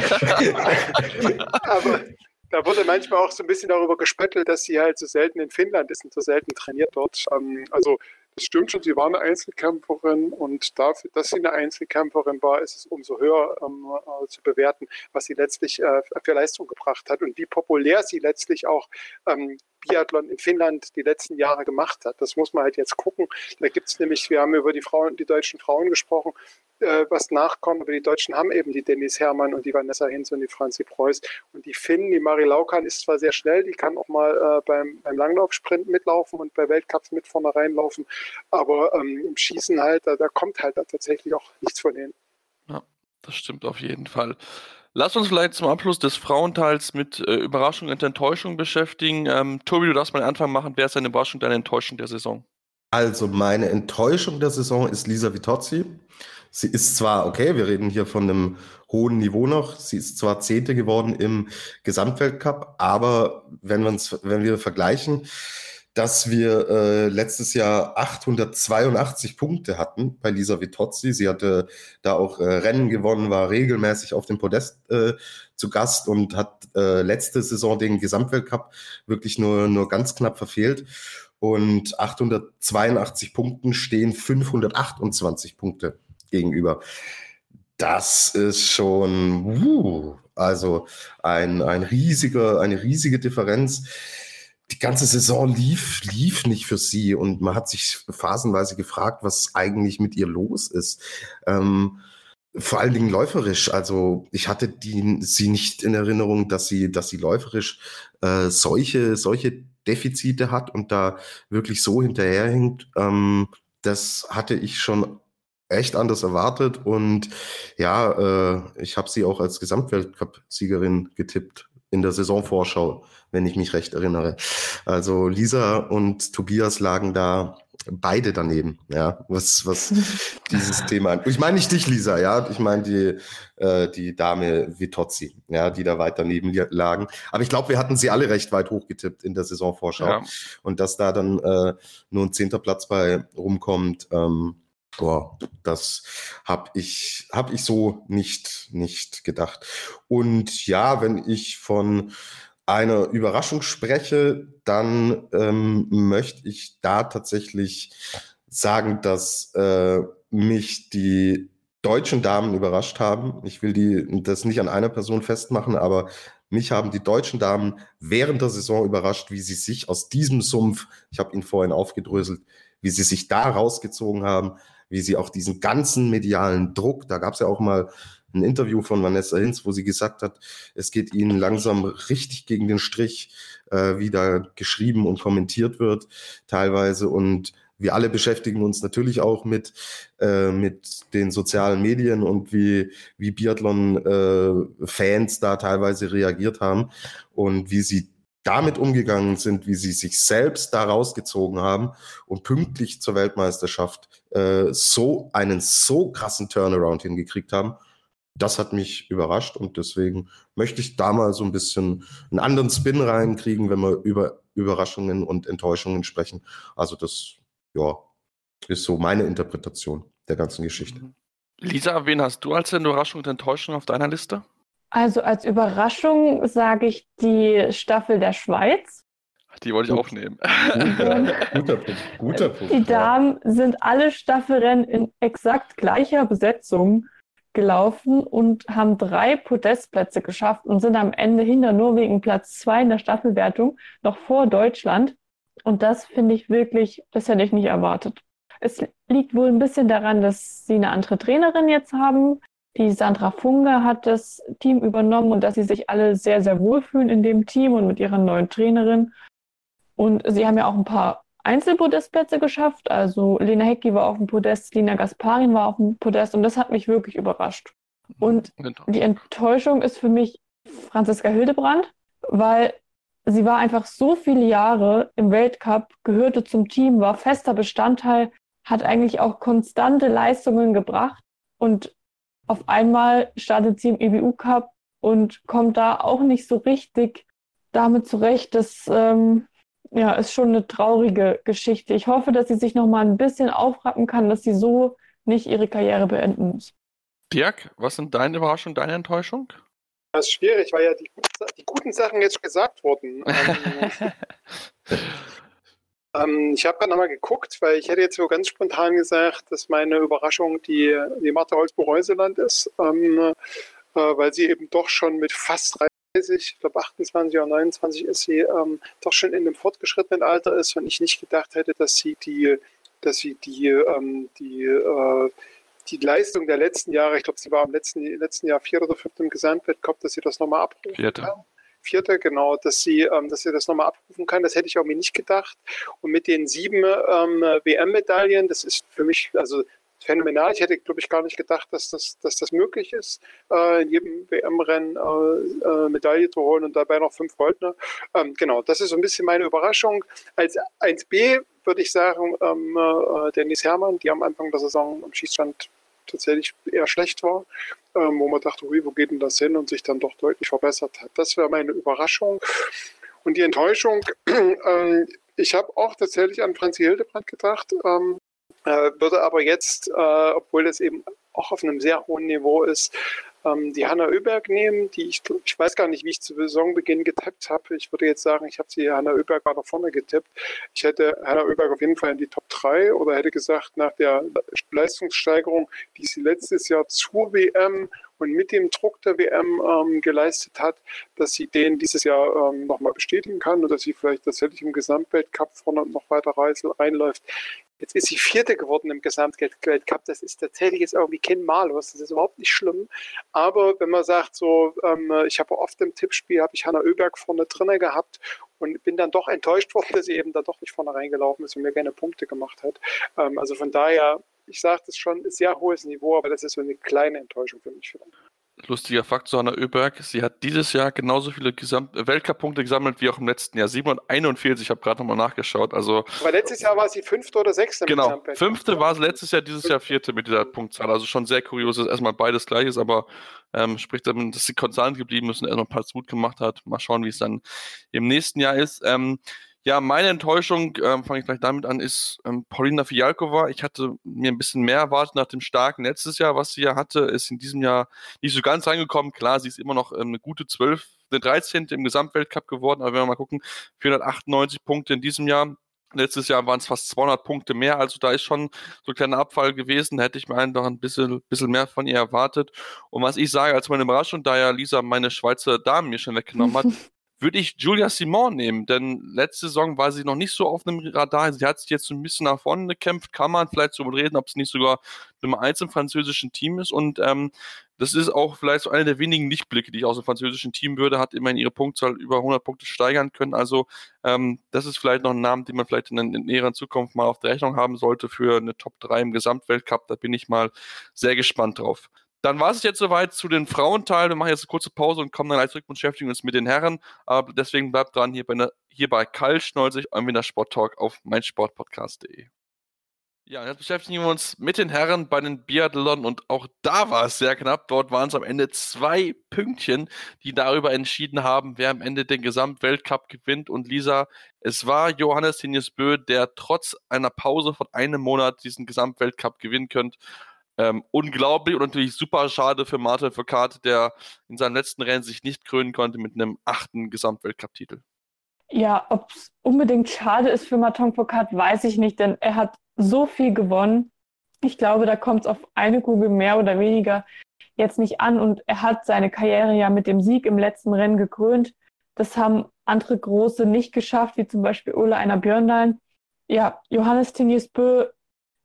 aber da wurde manchmal auch so ein bisschen darüber gespöttelt, dass sie halt so selten in Finnland ist und so selten trainiert dort. Ähm, also das stimmt schon, sie war eine Einzelkämpferin und dafür, dass sie eine Einzelkämpferin war, ist es umso höher ähm, äh, zu bewerten, was sie letztlich äh, für Leistung gebracht hat und wie populär sie letztlich auch ähm, Biathlon in Finnland die letzten Jahre gemacht hat. Das muss man halt jetzt gucken. Da gibt es nämlich, wir haben über die Frauen, die deutschen Frauen gesprochen, äh, was nachkommt, aber die Deutschen haben eben die Denise Herrmann und die Vanessa Hinz und die Franzi Preuß. Und die Finnen, die Mari Laukan ist zwar sehr schnell, die kann auch mal äh, beim, beim Langlaufsprint mitlaufen und bei Weltcups mit vorne reinlaufen, aber ähm, im Schießen halt, da, da kommt halt da tatsächlich auch nichts von denen. Ja, das stimmt auf jeden Fall. Lass uns vielleicht zum Abschluss des Frauenteils mit äh, Überraschung und Enttäuschung beschäftigen. Ähm, Tobi, du darfst mal den Anfang machen. Wer ist deine Überraschung, deine Enttäuschung der Saison? Also meine Enttäuschung der Saison ist Lisa Vitozzi. Sie ist zwar, okay, wir reden hier von einem hohen Niveau noch, sie ist zwar Zehnte geworden im Gesamtweltcup, aber wenn, wir's, wenn wir vergleichen, dass wir äh, letztes Jahr achthundertzweiundachtzig Punkte hatten bei Lisa Vitozzi. Sie hatte da auch äh, Rennen gewonnen, war regelmäßig auf dem Podest äh, zu Gast und hat äh, letzte Saison den Gesamtweltcup wirklich nur, nur ganz knapp verfehlt. Und achthundertzweiundachtzig Punkten stehen fünfhundertachtundzwanzig Punkte gegenüber. Das ist schon, uh, also ein, ein riesiger, eine riesige Differenz. Die ganze Saison lief, lief nicht für sie und man hat sich phasenweise gefragt, was eigentlich mit ihr los ist. Ähm, vor allen Dingen läuferisch. Also ich hatte die, sie nicht in Erinnerung, dass sie, dass sie läuferisch äh, solche, solche Defizite hat und da wirklich so hinterherhinkt. Ähm, das hatte ich schon echt anders erwartet und ja, äh, ich habe sie auch als Gesamtweltcup-Siegerin getippt in der Saisonvorschau, wenn ich mich recht erinnere. Also Lisa und Tobias lagen da beide daneben, ja, was, was dieses Thema an. Ich meine nicht dich, Lisa, ja, ich meine die, äh, die Dame Vitozzi, ja, die da weit daneben lagen. Aber ich glaube, wir hatten sie alle recht weit hochgetippt in der Saisonvorschau. Ja. Und dass da dann äh, nur ein zehnter Platz bei rumkommt, ähm, boah, das habe ich, hab ich so nicht, nicht gedacht. Und ja, wenn ich von einer Überraschung spreche, dann ähm, möchte ich da tatsächlich sagen, dass äh, mich die deutschen Damen überrascht haben. Ich will die, das nicht an einer Person festmachen, aber mich haben die deutschen Damen während der Saison überrascht, wie sie sich aus diesem Sumpf, ich habe ihn vorhin aufgedröselt, wie sie sich da rausgezogen haben, wie sie auch diesen ganzen medialen Druck, da gab es ja auch mal ein Interview von Vanessa Hinz, wo sie gesagt hat, es geht ihnen langsam richtig gegen den Strich, äh, wie da geschrieben und kommentiert wird teilweise. Und wir alle beschäftigen uns natürlich auch mit, äh, mit den sozialen Medien und wie, wie Biathlon-Fans äh, da teilweise reagiert haben und wie sie damit umgegangen sind, wie sie sich selbst da rausgezogen haben und pünktlich zur Weltmeisterschaft äh, so einen so krassen Turnaround hingekriegt haben. Das hat mich überrascht und deswegen möchte ich da mal so ein bisschen einen anderen Spin reinkriegen, wenn wir über Überraschungen und Enttäuschungen sprechen. Also das, ja, ist so meine Interpretation der ganzen Geschichte. Lisa, wen hast du als Überraschung und Enttäuschung auf deiner Liste? Also als Überraschung sage ich die Staffel der Schweiz. Die wollte ich auch nehmen. Guter, guter Punkt. Guter Punkt. Die Damen ja. sind alle Staffelrennen in exakt gleicher Besetzung gelaufen und haben drei Podestplätze geschafft und sind am Ende hinter Norwegen Platz zwei in der Staffelwertung noch vor Deutschland. Und das finde ich wirklich, das hätte ich nicht erwartet. Es liegt wohl ein bisschen daran, dass sie eine andere Trainerin jetzt haben. Die Sandra Funge hat das Team übernommen und dass sie sich alle sehr, sehr wohlfühlen in dem Team und mit ihrer neuen Trainerin. Und sie haben ja auch ein paar Einzelpodestplätze geschafft. Also Lena Hecki war auf dem Podest, Lina Gasparin war auf dem Podest und das hat mich wirklich überrascht. Und die Enttäuschung ist für mich Franziska Hildebrand, weil sie war einfach so viele Jahre im Weltcup, gehörte zum Team, war fester Bestandteil, hat eigentlich auch konstante Leistungen gebracht und auf einmal startet sie im E B U-Cup und kommt da auch nicht so richtig damit zurecht. Das ähm, ja, ist schon eine traurige Geschichte. Ich hoffe, dass sie sich noch mal ein bisschen aufrappen kann, dass sie so nicht ihre Karriere beenden muss. Dirk, was sind deine Überraschungen, deine Enttäuschung? Das ist schwierig, weil ja die, die guten Sachen jetzt gesagt wurden. ähm, ähm, ich habe gerade nochmal geguckt, weil ich hätte jetzt so ganz spontan gesagt, dass meine Überraschung die, die Martha Holzboe-Reuseland ist, ähm, äh, weil sie eben doch schon mit fast dreißig, ich glaube achtundzwanzig oder neunundzwanzig ist sie, ähm, doch schon in einem fortgeschrittenen Alter ist und ich nicht gedacht hätte, dass sie die, dass sie die, ähm, die äh, die Leistung der letzten Jahre, ich glaube, sie war im letzten, letzten Jahr Vierter oder Fünfter im Gesamtweltcup, dass sie das nochmal abrufen Vierte. kann. Vierte, genau, dass sie, ähm, dass sie das nochmal abrufen kann, das hätte ich auch mir nicht gedacht. Und mit den sieben ähm, W M-Medaillen, das ist für mich also phänomenal. Ich hätte, glaube ich, gar nicht gedacht, dass das, dass das möglich ist, äh, in jedem W M-Rennen äh, äh, Medaille zu holen und dabei noch fünf Goldene. Ähm, genau, das ist so ein bisschen meine Überraschung. Als eins B würde ich sagen, ähm, äh, Dennis Herrmann, die am Anfang der Saison am Schießstand tatsächlich eher schlecht war, ähm, wo man dachte, ui, wo geht denn das hin und sich dann doch deutlich verbessert hat. Das wäre meine Überraschung. Und die Enttäuschung, äh, ich habe auch tatsächlich an Franzi Hildebrand gedacht, ähm, äh, würde aber jetzt, äh, obwohl das eben auch auf einem sehr hohen Niveau ist, ähm, die Hanna Oeberg nehmen, die ich, ich weiß gar nicht, wie ich zu Saisonbeginn getippt habe. Ich würde jetzt sagen, ich habe sie Hanna Oeberg weiter vorne getippt. Ich hätte Hanna Oeberg auf jeden Fall in die Top drei oder hätte gesagt, nach der Leistungssteigerung, die sie letztes Jahr zur W M und mit dem Druck der W M ähm, geleistet hat, dass sie den dieses Jahr ähm, nochmal bestätigen kann und dass sie vielleicht tatsächlich im Gesamtweltcup vorne noch weiter reinläuft. Jetzt ist sie Vierte geworden im Gesamtweltcup. Das ist tatsächlich jetzt irgendwie kein Malus. Das ist überhaupt nicht schlimm. Aber wenn man sagt, so, ähm, ich habe oft im Tippspiel, habe ich Hanna Oeberg vorne drinne gehabt und bin dann doch enttäuscht worden, dass sie eben dann doch nicht vorne reingelaufen ist und mir keine Punkte gemacht hat. Ähm, also von daher, ich sage das schon, ist sehr hohes Niveau, aber das ist so eine kleine Enttäuschung für mich. Lustiger Fakt zu Hanna Oeberg, sie hat dieses Jahr genauso viele Gesamt- Weltcup-Punkte gesammelt wie auch im letzten Jahr. siebenhunderteinundvierzig, ich habe gerade nochmal nachgeschaut. Also, aber letztes Jahr war sie Fünfte oder Sechste. Genau, Fünfte war sie letztes Jahr, dieses Jahr Vierte mit dieser Punktzahl. Also schon sehr kurios, dass erstmal beides gleich ist, aber ähm, spricht damit, dass sie konstant geblieben ist und erstmal ein paar gut gemacht hat. Mal schauen, wie es dann im nächsten Jahr ist. Ähm, Ja, meine Enttäuschung, ähm, fange ich gleich damit an, ist ähm, Paulina Fijalkova. Ich hatte mir ein bisschen mehr erwartet nach dem starken letztes Jahr, was sie ja hatte. Ist in diesem Jahr nicht so ganz reingekommen. Klar, sie ist immer noch ähm, eine gute zwölf, eine dreizehnte im Gesamtweltcup geworden. Aber wenn wir mal gucken, vierhundertachtundneunzig Punkte in diesem Jahr. Letztes Jahr waren es fast zweihundert Punkte mehr. Also da ist schon so ein kleiner Abfall gewesen. Da hätte ich mir einfach ein bisschen, bisschen mehr von ihr erwartet. Und was ich sage als meine Überraschung, da ja Lisa meine Schweizer Damen mir schon weggenommen hat, würde ich Julia Simon nehmen, denn letzte Saison war sie noch nicht so auf dem Radar. Sie hat sich jetzt ein bisschen nach vorne gekämpft. Kann man vielleicht so reden, ob sie nicht sogar Nummer eins im französischen Team ist. Und ähm, das ist auch vielleicht so einer der wenigen Lichtblicke, die ich aus dem französischen Team würde. Hat immerhin ihre Punktzahl über hundert Punkte steigern können. Also ähm, das ist vielleicht noch ein Name, den man vielleicht in der näheren Zukunft mal auf der Rechnung haben sollte für eine Top drei im Gesamtweltcup. Da bin ich mal sehr gespannt drauf. Dann war es jetzt soweit zu den Frauenteilen. Wir machen jetzt eine kurze Pause und kommen dann gleich zurück und beschäftigen uns mit den Herren. Aber deswegen bleibt dran hier bei, ne, hier bei Kaltschneuzig, eurem Wiener Sporttalk auf meinsportpodcast punkt de. Ja, und jetzt beschäftigen wir uns mit den Herren bei den Biathlon und auch da war es sehr knapp. Dort waren es am Ende zwei Pünktchen, die darüber entschieden haben, wer am Ende den Gesamtweltcup gewinnt. Und Lisa, es war Johannes Tinjes Bö, der trotz einer Pause von einem Monat diesen Gesamtweltcup gewinnen könnte. Ähm, unglaublich und natürlich super schade für Martin Fourcade, der in seinem letzten Rennen sich nicht krönen konnte mit einem achten Gesamtweltcup-Titel. Ja, ob es unbedingt schade ist für Martin Fourcade, weiß ich nicht, denn er hat so viel gewonnen. Ich glaube, da kommt es auf eine Kugel mehr oder weniger jetzt nicht an und er hat seine Karriere ja mit dem Sieg im letzten Rennen gekrönt. Das haben andere Große nicht geschafft, wie zum Beispiel Ole Einar Björndalen. Ja, Johannes Tinjes Bö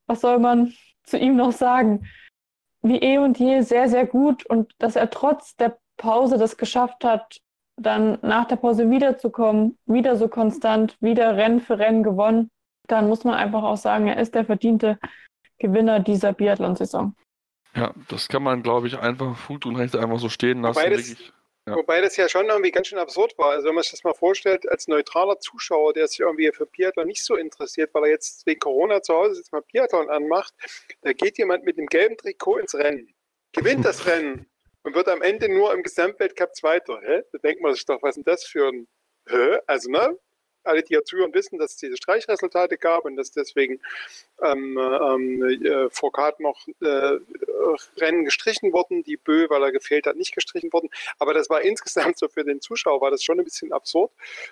was soll man zu ihm noch sagen? Wie eh und je sehr, sehr gut und dass er trotz der Pause das geschafft hat, dann nach der Pause wiederzukommen, wieder so konstant, wieder Rennen für Rennen gewonnen, dann muss man einfach auch sagen, er ist der verdiente Gewinner dieser Biathlon-Saison. Ja, das kann man, glaube ich, einfach Fug und Recht einfach so stehen lassen. Wobei das, wirklich, ja. wobei das ja schon irgendwie ganz schön absurd war. Also wenn man sich das mal vorstellt, als neutraler Zuschauer, der sich irgendwie für Biathlon nicht so interessiert, weil er jetzt wegen Corona zu Hause jetzt mal Biathlon anmacht, da geht jemand mit dem gelben Trikot ins Rennen, gewinnt das Rennen und wird am Ende nur im Gesamtweltcup Zweiter. Hä? Da denkt man sich doch, was ist denn das für ein... Hä? Also, ne? Alle, die ja zuhören, wissen, dass es diese Streichresultate gab und dass deswegen ähm, ähm, äh, Foucault noch äh, Rennen gestrichen wurden, die Bö, weil er gefehlt hat, nicht gestrichen wurden. Aber das war insgesamt so für den Zuschauer, war das schon ein bisschen absurd.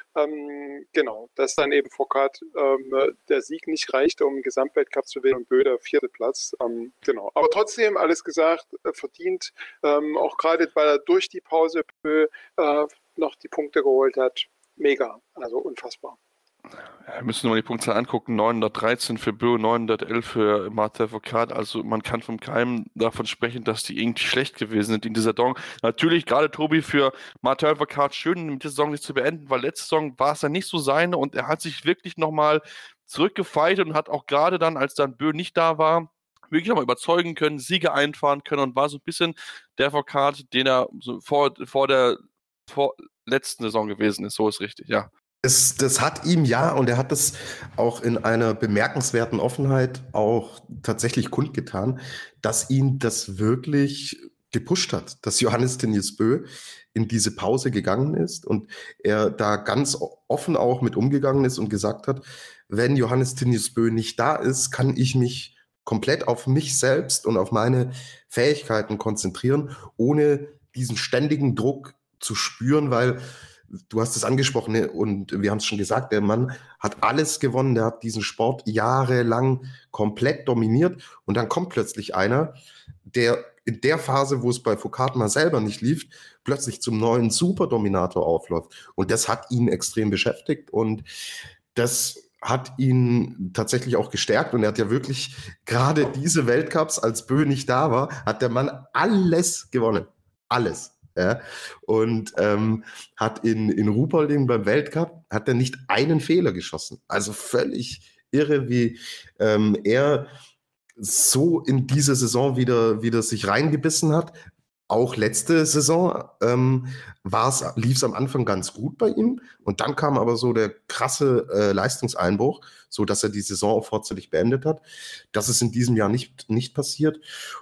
Ähm, genau, dass dann eben Foucault ähm, der Sieg nicht reichte, um den Gesamtweltcup zu wählen und Bö der vierte Platz. Ähm, genau, aber trotzdem, alles gesagt, äh, verdient, ähm, auch gerade weil er durch die Pause Bö äh, noch die Punkte geholt hat. Mega, also unfassbar. Ja, wir müssen nur die Punktzahl angucken, neunhundertdreizehn für Bö, neunhundertelf für Martin Foucault, also man kann von keinem davon sprechen, dass die irgendwie schlecht gewesen sind in dieser Saison. Natürlich gerade Tobi für Martin Foucault schön mit dieser Saison nicht zu beenden, weil letzte Saison war es dann nicht so seine und er hat sich wirklich nochmal zurückgefeitet und hat auch gerade dann, als dann Bö nicht da war, wirklich nochmal überzeugen können, Siege einfahren können und war so ein bisschen der Foucault, den er so vor, vor der vor letzten Saison gewesen ist, so ist richtig, ja. Das, das hat ihm ja, und er hat das auch in einer bemerkenswerten Offenheit auch tatsächlich kundgetan, dass ihn das wirklich gepusht hat, dass Johannes Tinius Bö in diese Pause gegangen ist und er da ganz offen auch mit umgegangen ist und gesagt hat, wenn Johannes Tinius Bö nicht da ist, kann ich mich komplett auf mich selbst und auf meine Fähigkeiten konzentrieren, ohne diesen ständigen Druck zu spüren, weil du hast es angesprochen und wir haben es schon gesagt, der Mann hat alles gewonnen, der hat diesen Sport jahrelang komplett dominiert und dann kommt plötzlich einer, der in der Phase, wo es bei Foucault mal selber nicht lief, plötzlich zum neuen Superdominator aufläuft und das hat ihn extrem beschäftigt und das hat ihn tatsächlich auch gestärkt und er hat ja wirklich gerade diese Weltcups, als Bö nicht da war, hat der Mann alles gewonnen, alles. Ja, und ähm, hat in, in Ruhpolding beim Weltcup hat er nicht einen Fehler geschossen. Also völlig irre, wie ähm, er so in diese Saison wieder, wieder sich reingebissen hat. Auch letzte Saison ähm, lief es am Anfang ganz gut bei ihm und dann kam aber so der krasse äh, Leistungseinbruch, so dass er die Saison auch vorzeitig beendet hat. Das ist in diesem Jahr nicht, nicht passiert.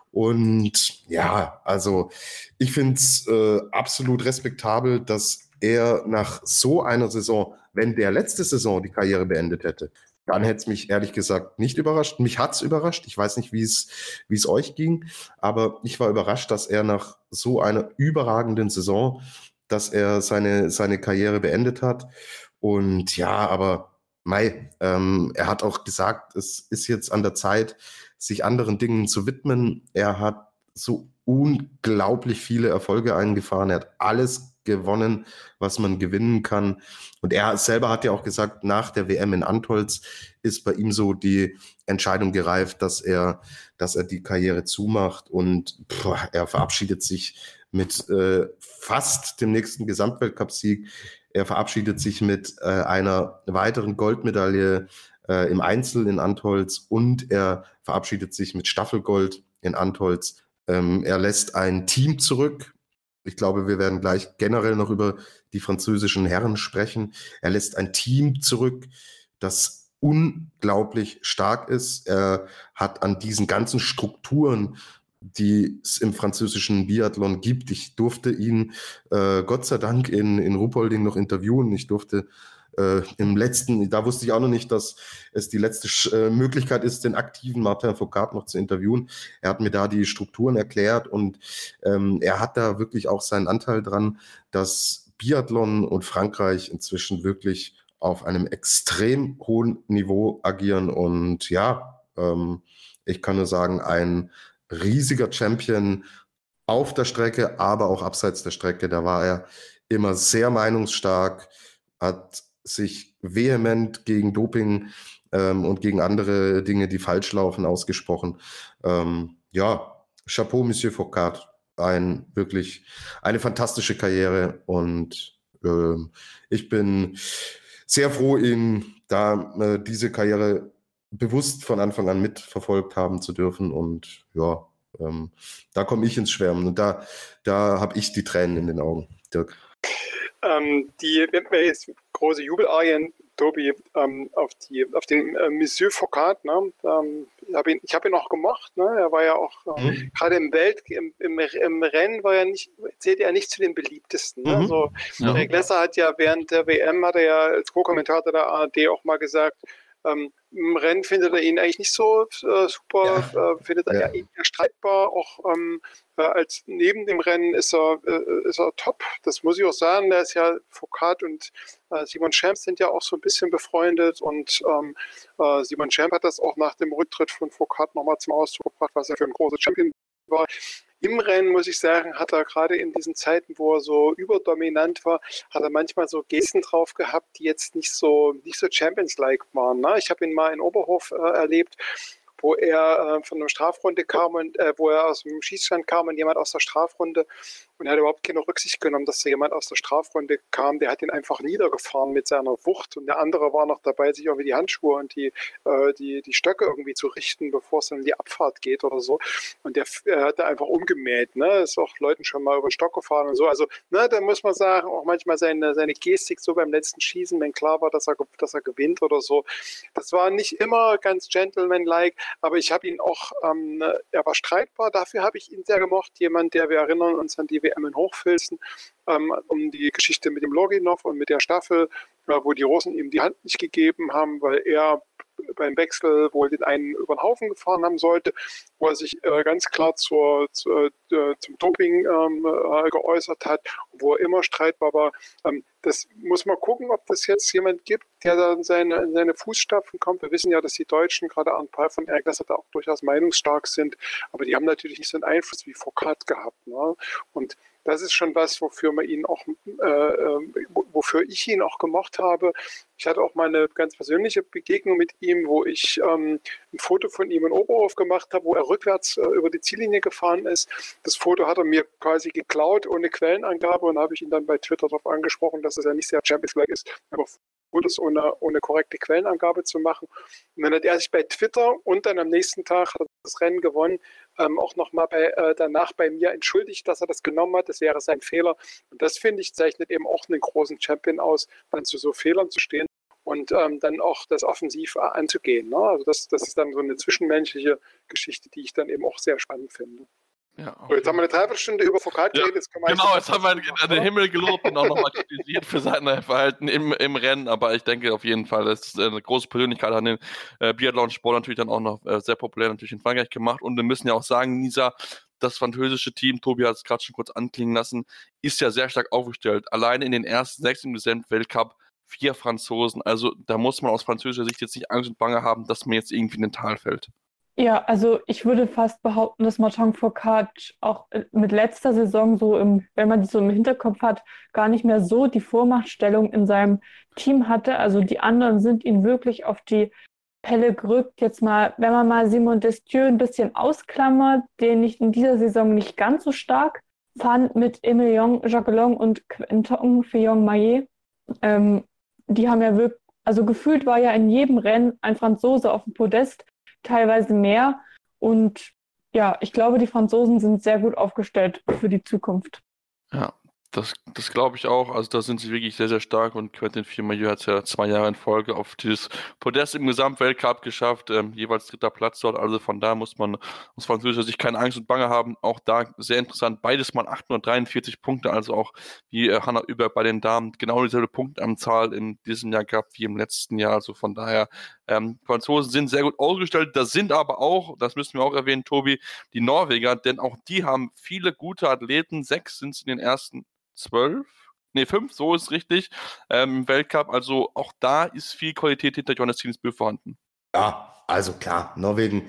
Und ja, also ich finde es äh, absolut respektabel, dass er nach so einer Saison, wenn der letzte Saison die Karriere beendet hätte, dann hätte es mich ehrlich gesagt nicht überrascht. Mich hat es überrascht. Ich weiß nicht, wie es wie es euch ging, aber ich war überrascht, dass er nach so einer überragenden Saison, dass er seine, seine Karriere beendet hat. Und ja, aber Mai, ähm, er hat auch gesagt, es ist jetzt an der Zeit, sich anderen Dingen zu widmen. Er hat so unglaublich viele Erfolge eingefahren. Er hat alles gewonnen, was man gewinnen kann. Und er selber hat ja auch gesagt, nach der W M in Antholz ist bei ihm so die Entscheidung gereift, dass er, dass er die Karriere zumacht und pff, er verabschiedet sich mit äh, fast dem nächsten Gesamtweltcup-Sieg. Er verabschiedet sich mit äh, einer weiteren Goldmedaille äh, im Einzel in Antholz und er verabschiedet sich mit Staffelgold in Antholz. Ähm, er lässt ein Team zurück. Ich glaube, wir werden gleich generell noch über die französischen Herren sprechen. Er lässt ein Team zurück, das unglaublich stark ist. Er hat an diesen ganzen Strukturen, die es im französischen Biathlon gibt. Ich durfte ihn äh, Gott sei Dank in, in Ruhpolding noch interviewen. Ich durfte äh, im letzten, da wusste ich auch noch nicht, dass es die letzte äh, Möglichkeit ist, den aktiven Martin Foucault noch zu interviewen. Er hat mir da die Strukturen erklärt und ähm, er hat da wirklich auch seinen Anteil dran, dass Biathlon und Frankreich inzwischen wirklich auf einem extrem hohen Niveau agieren und ja, ähm, ich kann nur sagen, ein riesiger Champion auf der Strecke, aber auch abseits der Strecke. Da war er immer sehr meinungsstark, hat sich vehement gegen Doping ähm, und gegen andere Dinge, die falsch laufen, ausgesprochen. Ähm, ja, Chapeau, Monsieur Foucault. Ein wirklich eine fantastische Karriere und äh, ich bin sehr froh, ihn da äh, diese Karriere bewusst von Anfang an mitverfolgt haben zu dürfen und ja, ähm, da komme ich ins Schwärmen und da, da habe ich die Tränen in den Augen, Dirk. Ähm, die, wenn wir jetzt große Jubelarien, Tobi, ähm, auf, die, auf den äh, Monsieur Foucault, ne? ähm, ich habe ihn, ich hab ihn auch gemocht, ne? Er war ja auch äh, mhm. gerade im Welt, im, im, im Rennen war er nicht, zählt er nicht zu den beliebtesten. Ne? Mhm. So, ja. Greg Lesser hat ja während der W M, hat er ja als Co-Kommentator der A R D auch mal gesagt, Ähm, im Rennen findet er ihn eigentlich nicht so äh, super, ja. äh, findet er ja. eher streitbar, auch ähm, äh, als neben dem Rennen ist er, äh, ist er top, das muss ich auch sagen, der ist ja, Foucault und äh, Simon Schemp sind ja auch so ein bisschen befreundet und ähm, äh, Simon Schemp hat das auch nach dem Rücktritt von Foucault nochmal zum Ausdruck gebracht, was er für ein großer Champion war. Im Rennen, muss ich sagen, hat er gerade in diesen Zeiten, wo er so überdominant war, hat er manchmal so Gesten drauf gehabt, die jetzt nicht so, nicht so Champions-like waren. Ne? Ich habe ihn mal in Oberhof äh, erlebt, wo er äh, von einer Strafrunde kam und äh, wo er aus dem Schießstand kam und jemand aus der Strafrunde und er hat überhaupt keine Rücksicht genommen, dass da jemand aus der Strafrunde kam, der hat ihn einfach niedergefahren mit seiner Wucht und der andere war noch dabei, sich irgendwie die Handschuhe und die, äh, die, die Stöcke irgendwie zu richten, bevor es dann in die Abfahrt geht oder so und der er hat da einfach umgemäht, ne, ist auch Leuten schon mal über den Stock gefahren und so, also ne, da muss man sagen, auch manchmal seine, seine Gestik so beim letzten Schießen, wenn klar war, dass er, dass er gewinnt oder so, das war nicht immer ganz gentleman-like, aber ich habe ihn auch, ähm, er war streitbar, dafür habe ich ihn sehr gemocht, jemand, der, wir erinnern uns an die W M in Hochfilzen, ähm, um die Geschichte mit dem Loginov und mit der Staffel, äh, wo die Russen ihm die Hand nicht gegeben haben, weil er beim Wechsel wohl den einen über den Haufen gefahren haben sollte, wo er sich äh, ganz klar zur, zur, äh, zum Doping ähm, äh, geäußert hat, wo er immer streitbar war. Ähm, das muss man gucken, ob das jetzt jemand gibt, der da in seine, in seine Fußstapfen kommt. Wir wissen ja, dass die Deutschen, gerade Arndt Paul von Erik Lesser, da auch durchaus meinungsstark sind, aber die haben natürlich nicht so einen Einfluss wie Foucault gehabt. Ne? Und das ist schon was, wofür man ihn auch, äh, wofür ich ihn auch gemocht habe. Ich hatte auch mal eine ganz persönliche Begegnung mit ihm, wo ich ähm, ein Foto von ihm in Oberhof gemacht habe, wo er rückwärts äh, über die Ziellinie gefahren ist. Das Foto hat er mir quasi geklaut, ohne Quellenangabe, und habe ich ihn dann bei Twitter darauf angesprochen, dass es ja nicht sehr Champions-like ist, aber Fotos ohne, ohne korrekte Quellenangabe zu machen. Und dann hat er sich bei Twitter und dann am nächsten Tag hat er das Rennen gewonnen, ähm, auch nochmal bei, äh, danach bei mir entschuldigt, dass er das genommen hat. Das wäre sein Fehler. Und das, finde ich, zeichnet eben auch einen großen Champion aus, dann zu so Fehlern zu stehen und ähm, dann auch das offensiv anzugehen. Ne? Also das, das ist dann so eine zwischenmenschliche Geschichte, die ich dann eben auch sehr spannend finde. Ja, okay. So, jetzt haben wir eine Dreiviertelstunde über Foucault geredet. Jetzt können wir genau, jetzt haben wir den Himmel gelobt und auch nochmal kritisiert für sein Verhalten im, im Rennen. Aber ich denke auf jeden Fall, das ist eine große Persönlichkeit, hat den äh, Biathlon-Sport natürlich dann auch noch äh, sehr populär natürlich in Frankreich gemacht. Und wir müssen ja auch sagen, Nisa, das französische Team, Tobi hat es gerade schon kurz anklingen lassen, ist ja sehr stark aufgestellt. Alleine in den ersten sechs im Gesamtweltcup vier Franzosen. Also da muss man aus französischer Sicht jetzt nicht Angst und Bange haben, dass man jetzt irgendwie in den Tal fällt. Ja, also ich würde fast behaupten, dass Martin Foucault auch mit letzter Saison so, im, wenn man die so im Hinterkopf hat, gar nicht mehr so die Vormachtstellung in seinem Team hatte. Also die anderen sind ihn wirklich auf die Pelle gerückt. Jetzt mal, wenn man mal Simon Destieux ein bisschen ausklammert, den ich in dieser Saison nicht ganz so stark fand, mit Emilien Jacquelin und Quentin Fillon-Maillet. Ähm, die haben ja wirklich, also gefühlt war ja in jedem Rennen ein Franzose auf dem Podest, teilweise mehr. Und ja, ich glaube, die Franzosen sind sehr gut aufgestellt für die Zukunft. Ja, das, das glaube ich auch. Also da sind sie wirklich sehr, sehr stark und Quentin Fillon-Maillet hat es ja zwei Jahre in Folge auf dieses Podest im Gesamtweltcup geschafft, ähm, jeweils dritter Platz dort. Also von da muss man aus französischer Sicht keine Angst und Bange haben. Auch da sehr interessant, beides mal achthundertdreiundvierzig Punkte, also auch wie äh, Hannah Überg bei den Damen genau dieselbe Punktanzahl in diesem Jahr gehabt wie im letzten Jahr. Also von daher, ähm, Franzosen sind sehr gut ausgestellt. Das sind aber auch, das müssen wir auch erwähnen, Tobi, die Norweger, denn auch die haben viele gute Athleten. Sechs sind es in den ersten zwölf, nee, fünf, so ist es richtig, ähm, im Weltcup. Also auch da ist viel Qualität hinter Jonas Tinesbø vorhanden. Ja, also klar, Norwegen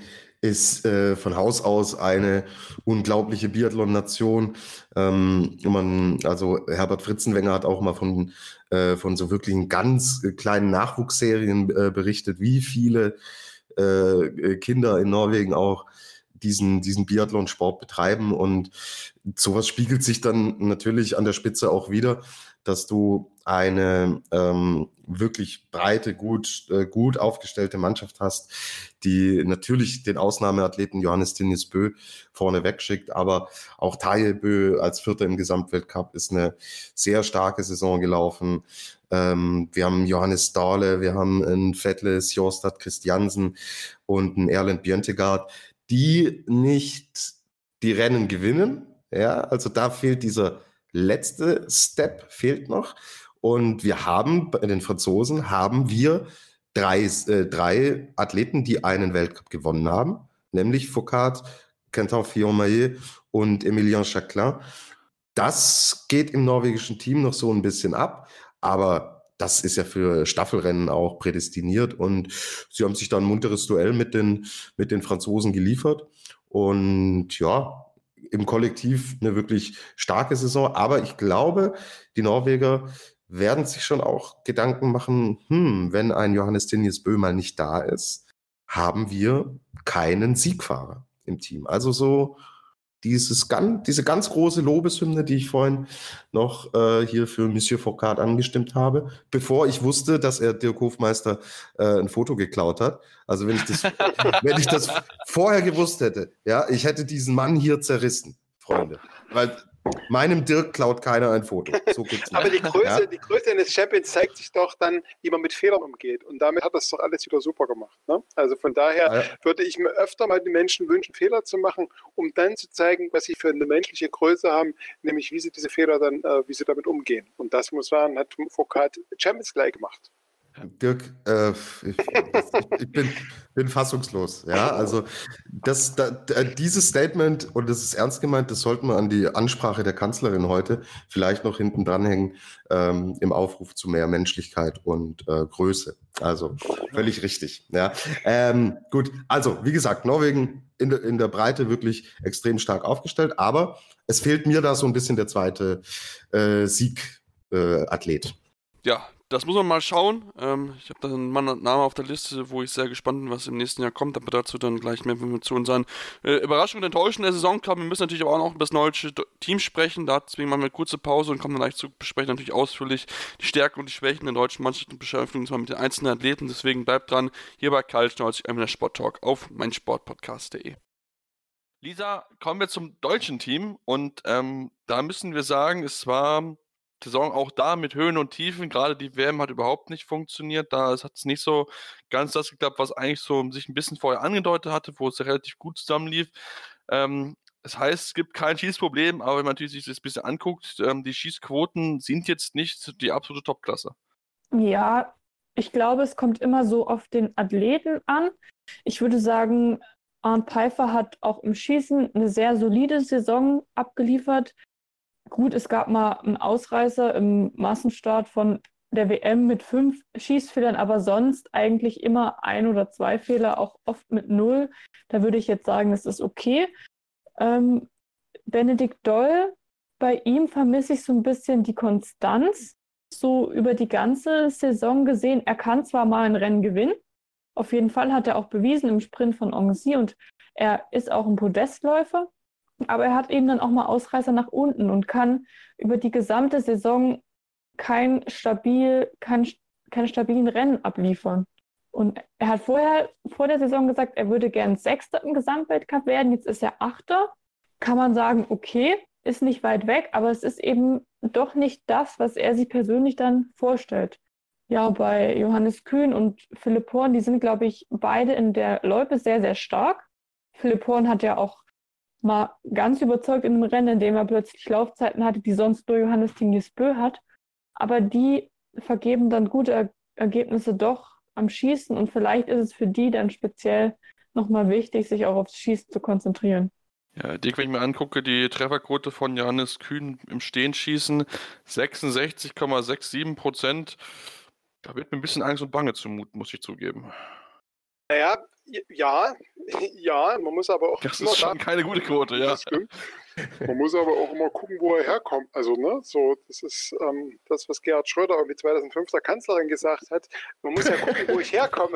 ist äh, von Haus aus eine unglaubliche Biathlon-Nation. Ähm, man, also Herbert Fritzenwenger hat auch mal von, äh, von so wirklichen ganz kleinen Nachwuchsserien äh, berichtet, wie viele äh, Kinder in Norwegen auch diesen, diesen Biathlon-Sport betreiben. Und sowas spiegelt sich dann natürlich an der Spitze auch wieder, dass du eine ähm, wirklich breite, gut, äh, gut aufgestellte Mannschaft hast, die natürlich den Ausnahmeathleten Johannes Tinjes Bö vorne wegschickt, aber auch Taje Bö als Vierter im Gesamtweltcup ist eine sehr starke Saison gelaufen. Ähm, wir haben Johannes Dahle, wir haben einen Vetle Sjostad Christiansen und einen Erlend Bjørntegard, die nicht die Rennen gewinnen. Ja, also da fehlt dieser letzte Step, fehlt noch. Und wir haben bei den Franzosen haben wir drei, äh, drei Athleten, die einen Weltcup gewonnen haben, nämlich Foucault, Quentin Fillon-Maillet und Emilien Jacquelin. Das geht im norwegischen Team noch so ein bisschen ab, aber das ist ja für Staffelrennen auch prädestiniert und sie haben sich da ein munteres Duell mit den, mit den Franzosen geliefert und ja, im Kollektiv eine wirklich starke Saison, aber ich glaube, die Norweger werden sich schon auch Gedanken machen, hm, wenn ein Johannes Tinjes Bö mal nicht da ist, haben wir keinen Siegfahrer im Team. Also so dieses ganz, diese ganz große Lobeshymne, die ich vorhin noch äh, hier für Monsieur Foucault angestimmt habe, bevor ich wusste, dass er Dirk Hofmeister äh, ein Foto geklaut hat. Also wenn ich das, wenn ich das vorher gewusst hätte, ja, ich hätte diesen Mann hier zerrissen, Freunde. Weil meinem Dirk klaut keiner ein Foto. So geht's Aber die Größe, ja? die Größe eines Champions zeigt sich doch dann, wie man mit Fehlern umgeht. Und damit hat das doch alles wieder super gemacht. Ne? Also von daher Ja. würde ich mir öfter mal den Menschen wünschen, Fehler zu machen, um dann zu zeigen, was sie für eine menschliche Größe haben, nämlich wie sie diese Fehler dann, äh, wie sie damit umgehen. Und das muss man, hat Foucault Champions gleich gemacht. Dirk, äh, ich, ich bin, bin fassungslos. Ja, also das, da, dieses Statement, und das ist ernst gemeint, das sollten wir an die Ansprache der Kanzlerin heute vielleicht noch hinten dranhängen, ähm, im Aufruf zu mehr Menschlichkeit und äh, Größe. Also völlig richtig. Ja, ähm, gut. Also wie gesagt, Norwegen in der, in der Breite wirklich extrem stark aufgestellt, aber es fehlt mir da so ein bisschen der zweite äh, Sieg-Athlet. Äh, Ja, das muss man mal schauen. Ähm, ich habe da einen Namen auf der Liste, wo ich sehr gespannt bin, was im nächsten Jahr kommt. Aber dazu dann gleich mehr Informationen sein. Äh, Überraschung und Enttäuschung der Saison kam. Wir müssen natürlich aber auch noch über das neue Team sprechen. Deswegen machen wir eine kurze Pause und kommen dann gleich zu besprechen natürlich ausführlich die Stärken und die Schwächen der deutschen Mannschaft und beschäftigen uns mal mit den einzelnen Athleten. Deswegen bleibt dran, hier bei Kaltschneuzig, der Sport Talk auf meinsportpodcast punkt de. Lisa, kommen wir zum deutschen Team und ähm, da müssen wir sagen, es war Saison auch da mit Höhen und Tiefen, gerade die W M hat überhaupt nicht funktioniert, da hat es nicht so ganz das geklappt, was eigentlich so sich ein bisschen vorher angedeutet hatte, wo es relativ gut zusammenlief. Ähm, das heißt, es gibt kein Schießproblem, aber wenn man natürlich sich das ein bisschen anguckt, ähm, die Schießquoten sind jetzt nicht die absolute Topklasse. Ja, ich glaube, es kommt immer so auf den Athleten an. Ich würde sagen, Arnd Pfeiffer hat auch im Schießen eine sehr solide Saison abgeliefert. Gut, es gab mal einen Ausreißer im Massenstart von der W M mit fünf Schießfehlern, aber sonst eigentlich immer ein oder zwei Fehler, auch oft mit null. Da würde ich jetzt sagen, das ist okay. Ähm, Benedikt Doll, bei ihm vermisse ich so ein bisschen die Konstanz. So über die ganze Saison gesehen, er kann zwar mal ein Rennen gewinnen, auf jeden Fall hat er auch bewiesen im Sprint von Annecy und er ist auch ein Podestläufer. Aber er hat eben dann auch mal Ausreißer nach unten und kann über die gesamte Saison kein stabil, kein, keine stabilen Rennen abliefern. Und er hat vorher, vor der Saison gesagt, er würde gern Sechster im Gesamtweltcup werden. Jetzt ist er Achter. Kann man sagen, okay, ist nicht weit weg, aber es ist eben doch nicht das, was er sich persönlich dann vorstellt. Ja, bei Johannes Kühn und Philipp Horn, die sind, glaube ich, beide in der Loipe sehr, sehr stark. Philipp Horn hat ja auch mal ganz überzeugt in einem Rennen, in dem er plötzlich Laufzeiten hatte, die sonst nur Johannes Tinjes Bö hat. Aber die vergeben dann gute er- Ergebnisse doch am Schießen und vielleicht ist es für die dann speziell nochmal wichtig, sich auch aufs Schießen zu konzentrieren. Ja, Dick, wenn ich mir angucke, die Trefferquote von Johannes Kühn im Stehenschießen, sechsundsechzig Komma siebenundsechzig Prozent. Da wird mir ein bisschen Angst und Bange zumuten, muss ich zugeben. Naja, Ja, ja, man muss aber auch. Das ist schon keine gute Quote, ja. Man muss aber auch immer gucken, wo er herkommt. Also, ne, so, das ist ähm, das, was Gerhard Schröder irgendwie zweitausendfünf der Kanzlerin gesagt hat. Man muss ja gucken, wo ich herkomme.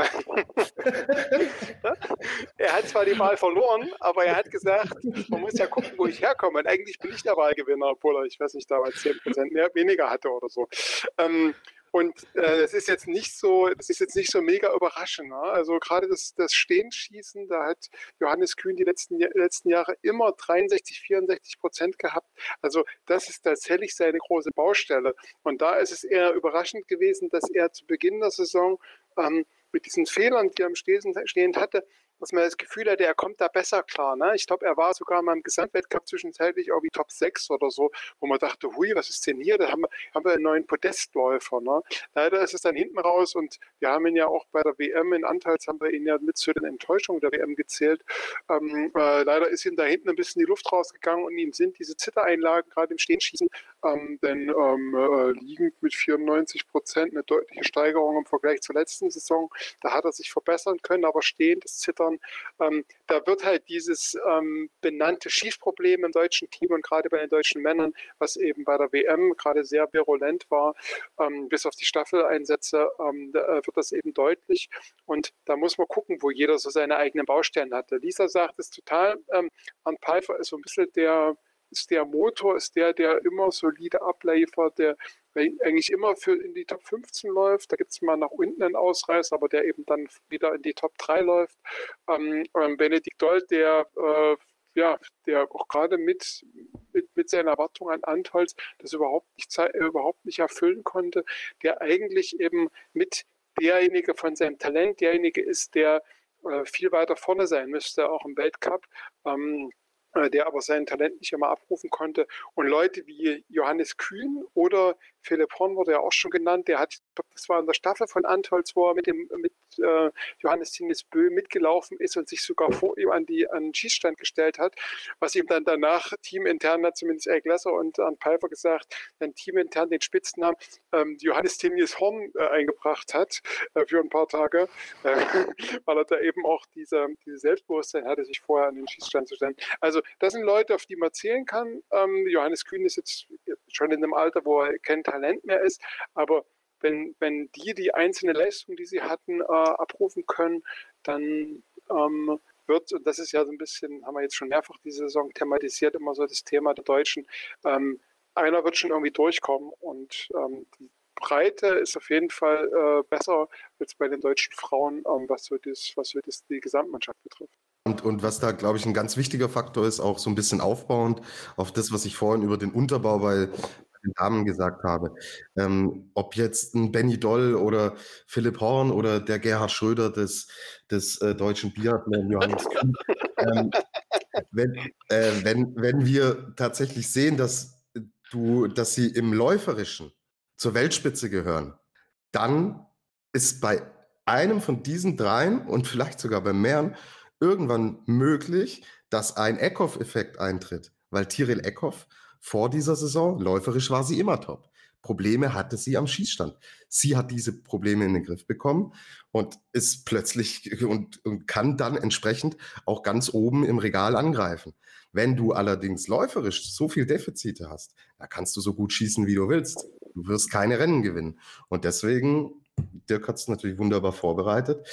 Er hat zwar die Wahl verloren, aber er hat gesagt, man muss ja gucken, wo ich herkomme. Und eigentlich bin ich der Wahlgewinner, obwohl er, ich weiß nicht, damals zehn Prozent mehr, weniger hatte oder so. Ähm, Und äh, das ist jetzt nicht so, das ist jetzt nicht so mega überraschend. Ne? Also gerade das, das Stehenschießen, da hat Johannes Kühn die letzten, letzten Jahre immer dreiundsechzig, vierundsechzig Prozent gehabt. Also das ist tatsächlich seine große Baustelle. Und da ist es eher überraschend gewesen, dass er zu Beginn der Saison ähm, mit diesen Fehlern, die er am Stehend hatte, dass man das Gefühl hatte, er kommt da besser klar. Ne? Ich glaube, er war sogar mal im Gesamtwettkampf zwischenzeitlich irgendwie Top sechs oder so, wo man dachte, hui, was ist denn hier? Da haben wir, haben wir einen neuen Podestläufer. Ne? Leider ist es dann hinten raus und wir haben ihn ja auch bei der W M in Antals, haben wir ihn ja mit zu den Enttäuschungen der W M gezählt. Ähm, äh, leider ist ihm da hinten ein bisschen die Luft rausgegangen und ihm sind diese Zittereinlagen gerade im Stehenschießen, ähm, denn ähm, äh, liegend mit vierundneunzig Prozent eine deutliche Steigerung im Vergleich zur letzten Saison. Da hat er sich verbessern können, aber stehendes Zittern, Ähm, da wird halt dieses ähm, benannte Schießproblem im deutschen Team und gerade bei den deutschen Männern, was eben bei der W M gerade sehr virulent war, ähm, bis auf die Staffeleinsätze, ähm, da äh, wird das eben deutlich. Und da muss man gucken, wo jeder so seine eigenen Baustellen hat. Der Lisa sagt es total, ähm, Arnd Pfeiffer ist so ein bisschen der, ist der Motor, ist der, der immer solide abliefert, der eigentlich immer für in die Top fünfzehn läuft. Da gibt es mal nach unten einen Ausreißer, aber der eben dann wieder in die Top drei läuft. Ähm, Benedikt Doll, der, äh, ja, der auch gerade mit, mit, mit seiner Erwartung an Antholz das überhaupt nicht, äh, überhaupt nicht erfüllen konnte, der eigentlich eben mit derjenige von seinem Talent, derjenige ist, der äh, viel weiter vorne sein müsste, auch im Weltcup. Ähm, der aber sein Talent nicht immer abrufen konnte. Und Leute wie Johannes Kühn oder Philipp Horn wurde ja auch schon genannt, der hat, ich glaube, das war in der Staffel von Antholz, wo er mit dem mit äh, Johannes Tinges Bö mitgelaufen ist und sich sogar vor ihm an, die, an den Schießstand gestellt hat, was ihm dann danach teamintern, hat zumindest Eric Lesser und Arnd Pfeiffer gesagt, dann teamintern den Spitznamen ähm, Johannes Tinges Horn äh, eingebracht hat äh, für ein paar Tage, äh, weil er da eben auch diese, diese Selbstbewusstsein hatte, sich vorher an den Schießstand zu stellen. Also das sind Leute, auf die man zählen kann. Ähm, Johannes Kühn ist jetzt schon in einem Alter, wo er kein Talent mehr ist, aber wenn, wenn die die einzelne Leistung, die sie hatten, äh, abrufen können, dann ähm, wird, und das ist ja so ein bisschen, haben wir jetzt schon mehrfach diese Saison thematisiert, immer so das Thema der Deutschen, ähm, einer wird schon irgendwie durchkommen und ähm, die Breite ist auf jeden Fall äh, besser als bei den deutschen Frauen, ähm, was so, das, was so das, die Gesamtmannschaft betrifft. Und, und was da, glaube ich, ein ganz wichtiger Faktor ist, auch so ein bisschen aufbauend auf das, was ich vorhin über den Unterbau bei den Damen gesagt habe. Ähm, ob jetzt ein Benny Doll oder Philipp Horn oder der Gerhard Schröder des, des äh, deutschen Biathlon, Johannes Kühn. ähm, wenn, äh, wenn, wenn wir tatsächlich sehen, dass, du, dass sie im Läuferischen zur Weltspitze gehören, dann ist bei einem von diesen dreien und vielleicht sogar bei mehreren irgendwann möglich, dass ein Eckhoff-Effekt eintritt, weil Tiril Eckhoff vor dieser Saison, läuferisch war sie immer top. Probleme hatte sie am Schießstand. Sie hat diese Probleme in den Griff bekommen und ist plötzlich und, und kann dann entsprechend auch ganz oben im Regal angreifen. Wenn du allerdings läuferisch so viel Defizite hast, da kannst du so gut schießen, wie du willst. Du wirst keine Rennen gewinnen. Und deswegen, Dirk hat es natürlich wunderbar vorbereitet.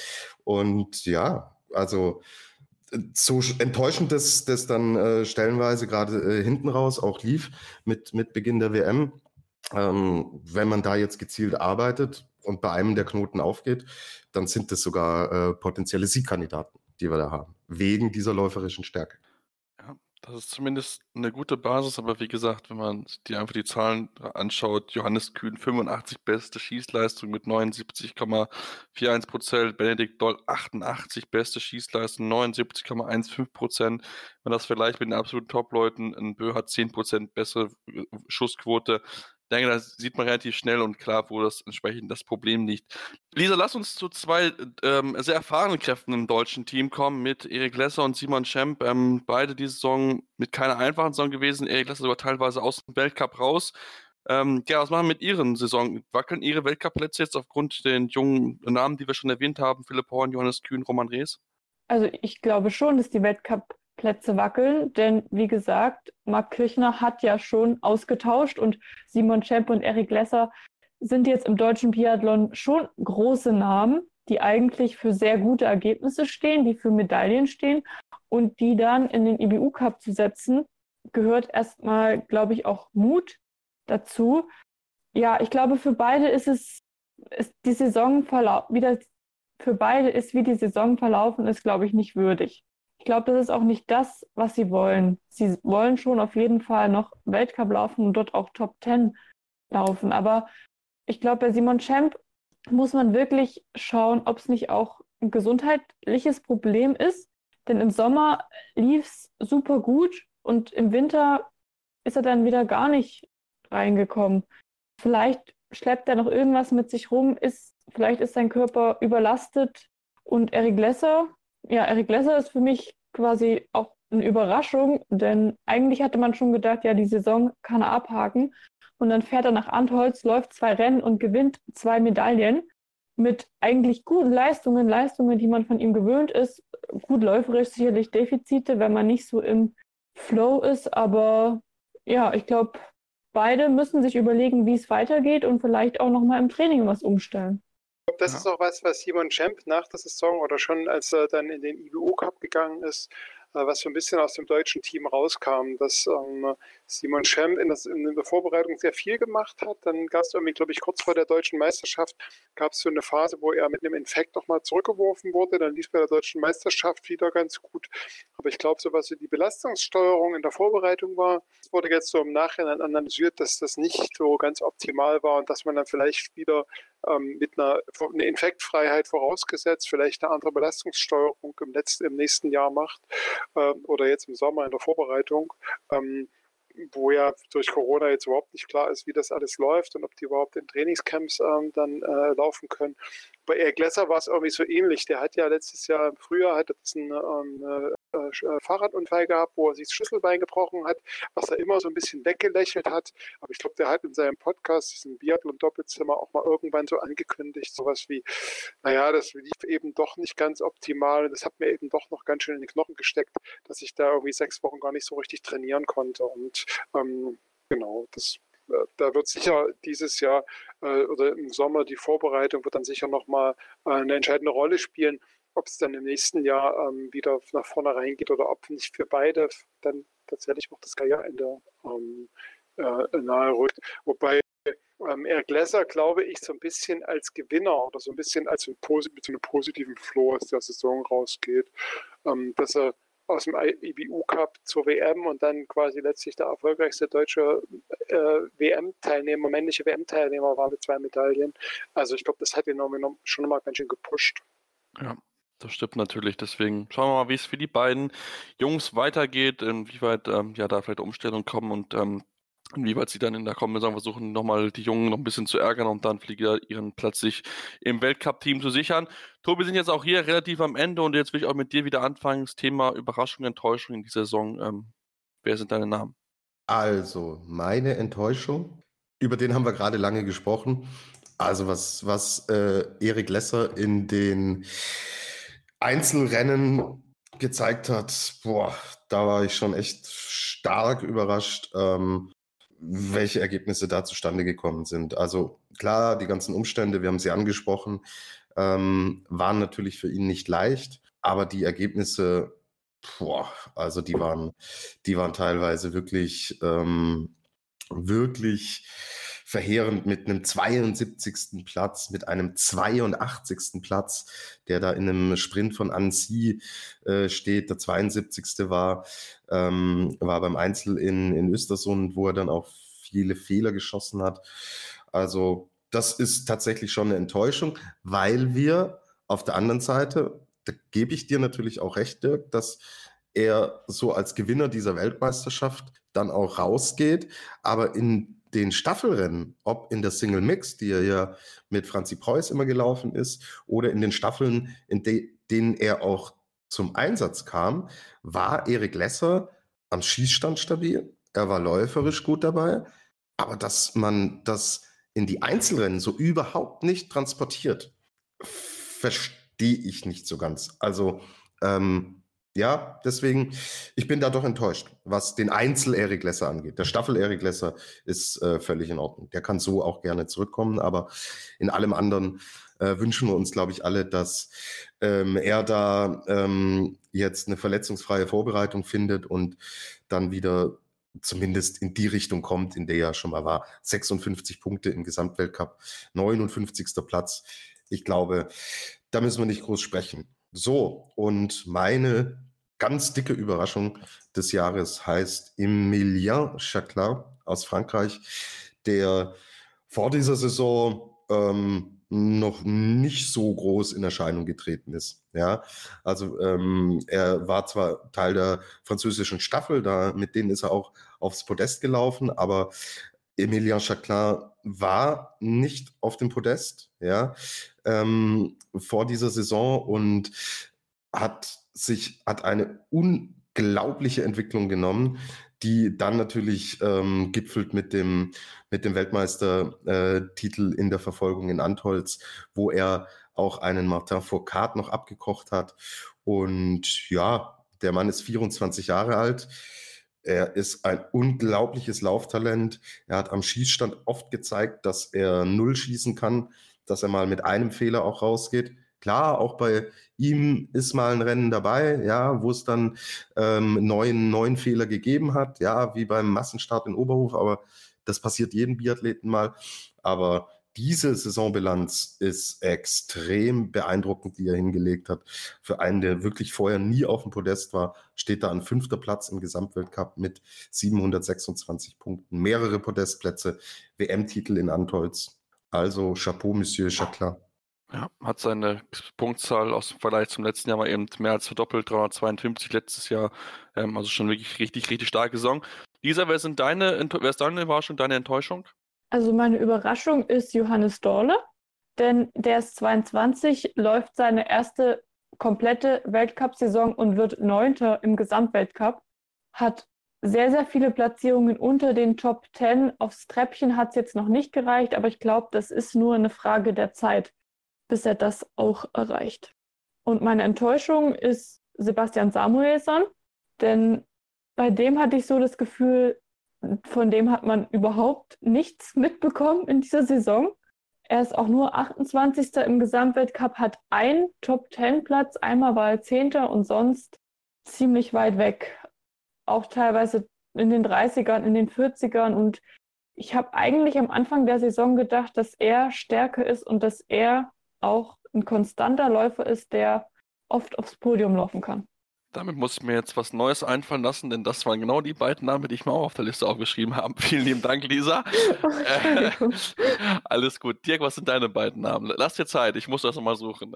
Und ja, also so enttäuschend das, das dann äh, stellenweise gerade äh, hinten raus auch lief mit, mit Beginn der W M. Ähm, wenn man da jetzt gezielt arbeitet und bei einem der Knoten aufgeht, dann sind das sogar äh, potenzielle Siegkandidaten, die wir da haben, wegen dieser läuferischen Stärke. Ja, das ist zumindest eine gute Basis, aber wie gesagt, wenn man die einfach die Zahlen anschaut, Johannes Kühn fünfundachtzig beste Schießleistung mit neunundsiebzig Komma einundvierzig Prozent, Benedikt Doll achtundachtzig beste Schießleistung, neunundsiebzig Komma fünfzehn Prozent. Wenn man das vergleicht mit den absoluten Top-Leuten, ein Bö hat zehn Prozent bessere Schussquote. Ich denke, da sieht man relativ schnell und klar, wo das entsprechend das Problem liegt. Lisa, lass uns zu zwei ähm, sehr erfahrenen Kräften im deutschen Team kommen, mit Eric Lesser und Simon Schemp. Ähm, beide diese Saison mit keiner einfachen Saison gewesen. Eric Lesser sogar teilweise aus dem Weltcup raus. Ähm, ja, was machen wir mit ihren Saison? Wackeln ihre Weltcup-Plätze jetzt aufgrund den jungen Namen, die wir schon erwähnt haben? Philipp Horn, Johannes Kühn, Roman Rees? Also ich glaube schon, dass die Weltcup-Plätze wackeln, denn wie gesagt, Marc Kirchner hat ja schon ausgetauscht und Simon Schemp und Eric Lesser sind jetzt im deutschen Biathlon schon große Namen, die eigentlich für sehr gute Ergebnisse stehen, die für Medaillen stehen und die dann in den I B U-Cup zu setzen, gehört erstmal, glaube ich, auch Mut dazu. Ja, ich glaube, für beide ist es, ist die Saison verlau- wieder für beide ist, wie die Saison verlaufen ist, glaube ich, nicht würdig. Ich glaube, das ist auch nicht das, was sie wollen. Sie wollen schon auf jeden Fall noch Weltcup laufen und dort auch Top Ten laufen. Aber ich glaube, bei Simon Schemp muss man wirklich schauen, ob es nicht auch ein gesundheitliches Problem ist. Denn im Sommer lief es super gut und im Winter ist er dann wieder gar nicht reingekommen. Vielleicht schleppt er noch irgendwas mit sich rum, ist, vielleicht ist sein Körper überlastet. Und Eric Lesser, ja, Eric Lesser ist für mich quasi auch eine Überraschung, denn eigentlich hatte man schon gedacht, ja, die Saison kann er abhaken. Und dann fährt er nach Antholz, läuft zwei Rennen und gewinnt zwei Medaillen mit eigentlich guten Leistungen, Leistungen, die man von ihm gewöhnt ist. Gut läuferisch sicherlich Defizite, wenn man nicht so im Flow ist, aber ja, ich glaube, beide müssen sich überlegen, wie es weitergeht und vielleicht auch nochmal im Training was umstellen. Ich glaube, das ja. ist auch was, was Simon Schemp nach der Saison oder schon als er dann in den I B U-Cup gegangen ist, was so ein bisschen aus dem deutschen Team rauskam, dass ähm, Simon Schemp in, das, in der Vorbereitung sehr viel gemacht hat. Dann gab es irgendwie, glaube ich, kurz vor der deutschen Meisterschaft gab es so eine Phase, wo er mit einem Infekt nochmal zurückgeworfen wurde. Dann lief es bei der deutschen Meisterschaft wieder ganz gut. Aber ich glaube, so was so die Belastungssteuerung in der Vorbereitung war, wurde jetzt so im Nachhinein analysiert, dass das nicht so ganz optimal war und dass man dann vielleicht wieder ähm, mit einer, einer Infektfreiheit vorausgesetzt, vielleicht eine andere Belastungssteuerung im, letzten, im nächsten Jahr macht äh, oder jetzt im Sommer in der Vorbereitung, ähm, wo ja durch Corona jetzt überhaupt nicht klar ist, wie das alles läuft und ob die überhaupt in Trainingscamps ähm, dann äh, laufen können. Bei Eric Lesser war es irgendwie so ähnlich. Der hat ja letztes Jahr im Frühjahr hat es einen ähm, äh, Fahrradunfall gehabt, wo er sich das Schlüsselbein gebrochen hat, was er immer so ein bisschen weggelächelt hat. Aber ich glaube, der hat in seinem Podcast, diesem Biathlon-Doppelzimmer, auch mal irgendwann so angekündigt, sowas wie, naja, das lief eben doch nicht ganz optimal und das hat mir eben doch noch ganz schön in die Knochen gesteckt, dass ich da irgendwie sechs Wochen gar nicht so richtig trainieren konnte. Und ähm, genau, das da wird sicher dieses Jahr äh, oder im Sommer die Vorbereitung wird dann sicher nochmal äh, eine entscheidende Rolle spielen, ob es dann im nächsten Jahr ähm, wieder nach vorne reingeht oder ob nicht für beide dann tatsächlich auch das Karriereende ähm, äh, nahe rückt. Wobei ähm, Eric Lesser, glaube ich, so ein bisschen als Gewinner oder so ein bisschen als ein, mit so einem positiven Flow aus der Saison rausgeht, ähm, dass er aus dem I B U-Cup zur W M und dann quasi letztlich der erfolgreichste deutsche äh, W M-Teilnehmer, männliche W M-Teilnehmer war mit zwei Medaillen. Also ich glaube, das hat ihn schon mal ganz schön gepusht. Ja, das stimmt natürlich. Deswegen schauen wir mal, wie es für die beiden Jungs weitergeht, inwieweit ähm, ja da vielleicht Umstellungen kommen und ähm, inwieweit sie dann in der kommenden Saison versuchen, nochmal die Jungen noch ein bisschen zu ärgern und dann wieder ihren Platz sich im Weltcup-Team zu sichern. Tobi, wir sind jetzt auch hier relativ am Ende und jetzt will ich auch mit dir wieder anfangen. Das Thema Überraschung, Enttäuschung in dieser Saison. Ähm, wer sind deine Namen? Also, meine Enttäuschung, über den haben wir gerade lange gesprochen. Also, was, was äh, Eric Lesser in den Einzelrennen gezeigt hat, boah, da war ich schon echt stark überrascht, ähm, welche Ergebnisse da zustande gekommen sind. Also klar, die ganzen Umstände, wir haben sie angesprochen, ähm, waren natürlich für ihn nicht leicht, aber die Ergebnisse, boah, also die waren, die waren teilweise wirklich, ähm, wirklich verheerend mit einem zweiundsiebzigsten Platz, mit einem zweiundachtzigsten Platz, der da in einem Sprint von Annecy äh, steht. Der zweiundsiebzigste war, ähm, war beim Einzel in, in Östersund, wo er dann auch viele Fehler geschossen hat. Also das ist tatsächlich schon eine Enttäuschung, weil wir auf der anderen Seite, da gebe ich dir natürlich auch recht, Dirk, dass er so als Gewinner dieser Weltmeisterschaft dann auch rausgeht, aber in den Staffelrennen, ob in der Single Mix, die er ja mit Franzi Preuß immer gelaufen ist, oder in den Staffeln, in de- denen er auch zum Einsatz kam, war Eric Lesser am Schießstand stabil. Er war läuferisch gut dabei, aber dass man das in die Einzelrennen so überhaupt nicht transportiert, verstehe ich nicht so ganz. Also Ähm, ja, deswegen, ich bin da doch enttäuscht, was den Einzel-Eric Lesser angeht. Der Staffel-Eric Lesser ist äh, völlig in Ordnung. Der kann so auch gerne zurückkommen, aber in allem anderen äh, wünschen wir uns, glaube ich, alle, dass ähm, er da ähm, jetzt eine verletzungsfreie Vorbereitung findet und dann wieder zumindest in die Richtung kommt, in der er schon mal war. sechsundfünfzig Punkte im Gesamtweltcup, neunundfünfzigster Platz. Ich glaube, da müssen wir nicht groß sprechen. So, und meine ganz dicke Überraschung des Jahres heißt Emilien Jacquelin aus Frankreich, der vor dieser Saison ähm, noch nicht so groß in Erscheinung getreten ist. Ja, also ähm, er war zwar Teil der französischen Staffel, da mit denen ist er auch aufs Podest gelaufen, aber Emilien Jacquelin war nicht auf dem Podest, ja, ähm, vor dieser Saison und hat sich, hat eine unglaubliche Entwicklung genommen, die dann natürlich ähm, gipfelt mit dem, mit dem Weltmeistertitel äh, in der Verfolgung in Antholz, wo er auch einen Martin Fourcade noch abgekocht hat. Und ja, der Mann ist vierundzwanzig Jahre alt. Er ist ein unglaubliches Lauftalent. Er hat am Schießstand oft gezeigt, dass er Null schießen kann, dass er mal mit einem Fehler auch rausgeht. Klar, auch bei ihm ist mal ein Rennen dabei, ja, wo es dann ähm, neun, neun Fehler gegeben hat, ja, wie beim Massenstart in Oberhof, aber das passiert jedem Biathleten mal. Aber diese Saisonbilanz ist extrem beeindruckend, die er hingelegt hat. Für einen, der wirklich vorher nie auf dem Podest war, steht da an fünfter Platz im Gesamtweltcup mit siebenhundertsechsundzwanzig Punkten, mehrere Podestplätze, W M-Titel in Antholz. Also Chapeau, Monsieur Jacquelin. Ja, hat seine Punktzahl aus dem Vergleich zum letzten Jahr mal eben mehr als verdoppelt, dreihundertzweiundfünfzig letztes Jahr. Ähm, also schon wirklich richtig, richtig starke Saison. Lisa, wer sind deine, wer ist deine Überraschung, deine Enttäuschung? Also meine Überraschung ist Johannes Dorle, denn der ist zweiundzwanzig, läuft seine erste komplette Weltcup-Saison und wird Neunter im Gesamtweltcup, hat sehr, sehr viele Platzierungen unter den Top Ten. Aufs Treppchen hat es jetzt noch nicht gereicht, aber ich glaube, das ist nur eine Frage der Zeit, bis er das auch erreicht. Und meine Enttäuschung ist Sebastian Samuelsson, denn bei dem hatte ich so das Gefühl, von dem hat man überhaupt nichts mitbekommen in dieser Saison. Er ist auch nur achtundzwanzigster im Gesamtweltcup, hat einen Top-Ten-Platz, einmal war er Zehnter und sonst ziemlich weit weg. Auch teilweise in den dreißigern, in den vierzigern. Und ich habe eigentlich am Anfang der Saison gedacht, dass er stärker ist und dass er auch ein konstanter Läufer ist, der oft aufs Podium laufen kann. Damit muss ich mir jetzt was Neues einfallen lassen, denn das waren genau die beiden Namen, die ich mir auch auf der Liste aufgeschrieben habe. Vielen lieben Dank, Lisa. äh, alles gut. Dirk, was sind deine beiden Namen? Lass dir Zeit, ich muss das nochmal suchen.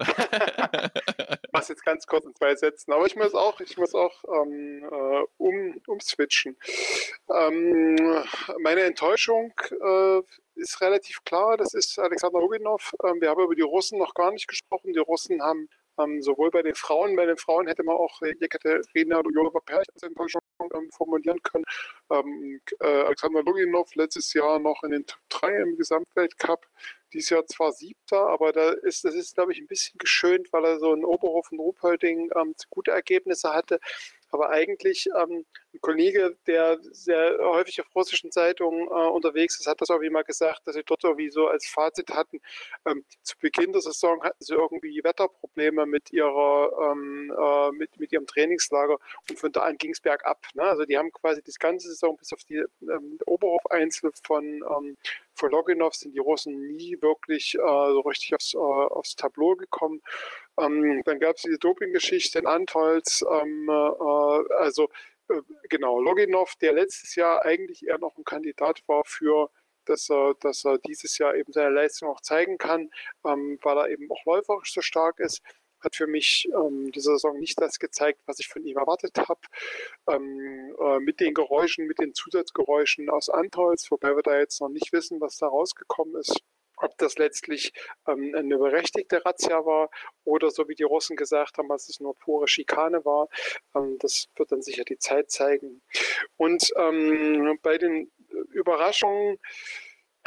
Ich mache jetzt ganz kurz in zwei Sätzen, aber ich muss auch, ich muss auch ähm, äh, um, umswitchen. Ähm, meine Enttäuschung äh, ist relativ klar, das ist Alexander Loginov. Ähm, wir haben über die Russen noch gar nicht gesprochen. Die Russen haben ähm, sowohl bei den Frauen, bei den Frauen hätte man auch Jekaterina Jolova-Perch als Enttäuschung ähm, formulieren können. Ähm, äh, Alexander Loginov letztes Jahr noch in den Top drei im Gesamtweltcup. Dieses Jahr zwar Siebter, aber da ist, das ist, glaube ich, ein bisschen geschönt, weil er so in Oberhof und Ruhpolding ähm, gute Ergebnisse hatte. Aber eigentlich ähm, ein Kollege, der sehr häufig auf russischen Zeitungen äh, unterwegs ist, hat das irgendwie mal gesagt, dass sie dort irgendwie so als Fazit hatten, ähm, zu Beginn der Saison hatten sie irgendwie Wetterprobleme mit ihrer ähm, äh, mit, mit ihrem Trainingslager und von da an ging es bergab. Ne? Also die haben quasi das ganze Saison bis auf die ähm, Oberhof-Einzel von ähm, von Loginov sind die Russen nie wirklich äh, so richtig aufs, äh, aufs Tableau gekommen. Ähm, dann gab es diese Doping-Geschichte in Antholz. Ähm, äh, also äh, genau, Loginov, der letztes Jahr eigentlich eher noch ein Kandidat war für, dass er, dass er dieses Jahr eben seine Leistung auch zeigen kann, ähm, weil er eben auch läuferisch so stark ist, hat für mich ähm, diese Saison nicht das gezeigt, was ich von ihm erwartet habe. Ähm, äh, mit den Geräuschen, mit den Zusatzgeräuschen aus Antholz, wobei wir da jetzt noch nicht wissen, was da rausgekommen ist. Ob das letztlich ähm, eine berechtigte Razzia war oder so wie die Russen gesagt haben, dass es nur pure Schikane war. Ähm, das wird dann sicher die Zeit zeigen. Und ähm, bei den Überraschungen,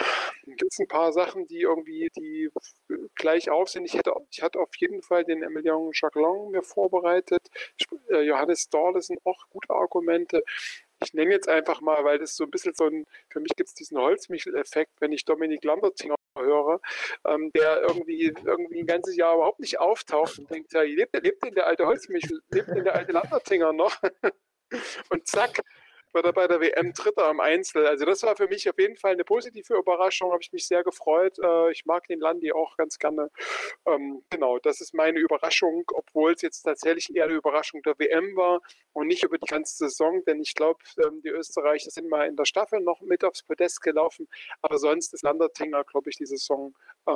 gibt es ein paar Sachen, die irgendwie die gleich auf sind. Ich hätte, ich hatte auf jeden Fall den Emilien Jacquelin mir vorbereitet. Johannes Dahl, das sind auch gute Argumente. Ich nenne jetzt einfach mal, weil das so ein bisschen so ein, für mich gibt es diesen Holzmichel-Effekt, wenn ich Dominik Lambertinger höre, ähm, der irgendwie, irgendwie ein ganzes Jahr überhaupt nicht auftaucht und denkt, ja, lebt, lebt denn der alte Holzmichel, lebt denn der alte Lambertinger noch? Und zack, wird er bei der W M Dritter im Einzel. Also das war für mich auf jeden Fall eine positive Überraschung, habe ich mich sehr gefreut. Ich mag den Landi auch ganz gerne. Genau, das ist meine Überraschung, obwohl es jetzt tatsächlich eher eine Überraschung der W M war und nicht über die ganze Saison, denn ich glaube, die Österreicher sind mal in der Staffel noch mit aufs Podest gelaufen, aber sonst ist Landertinger, glaube ich, die Saison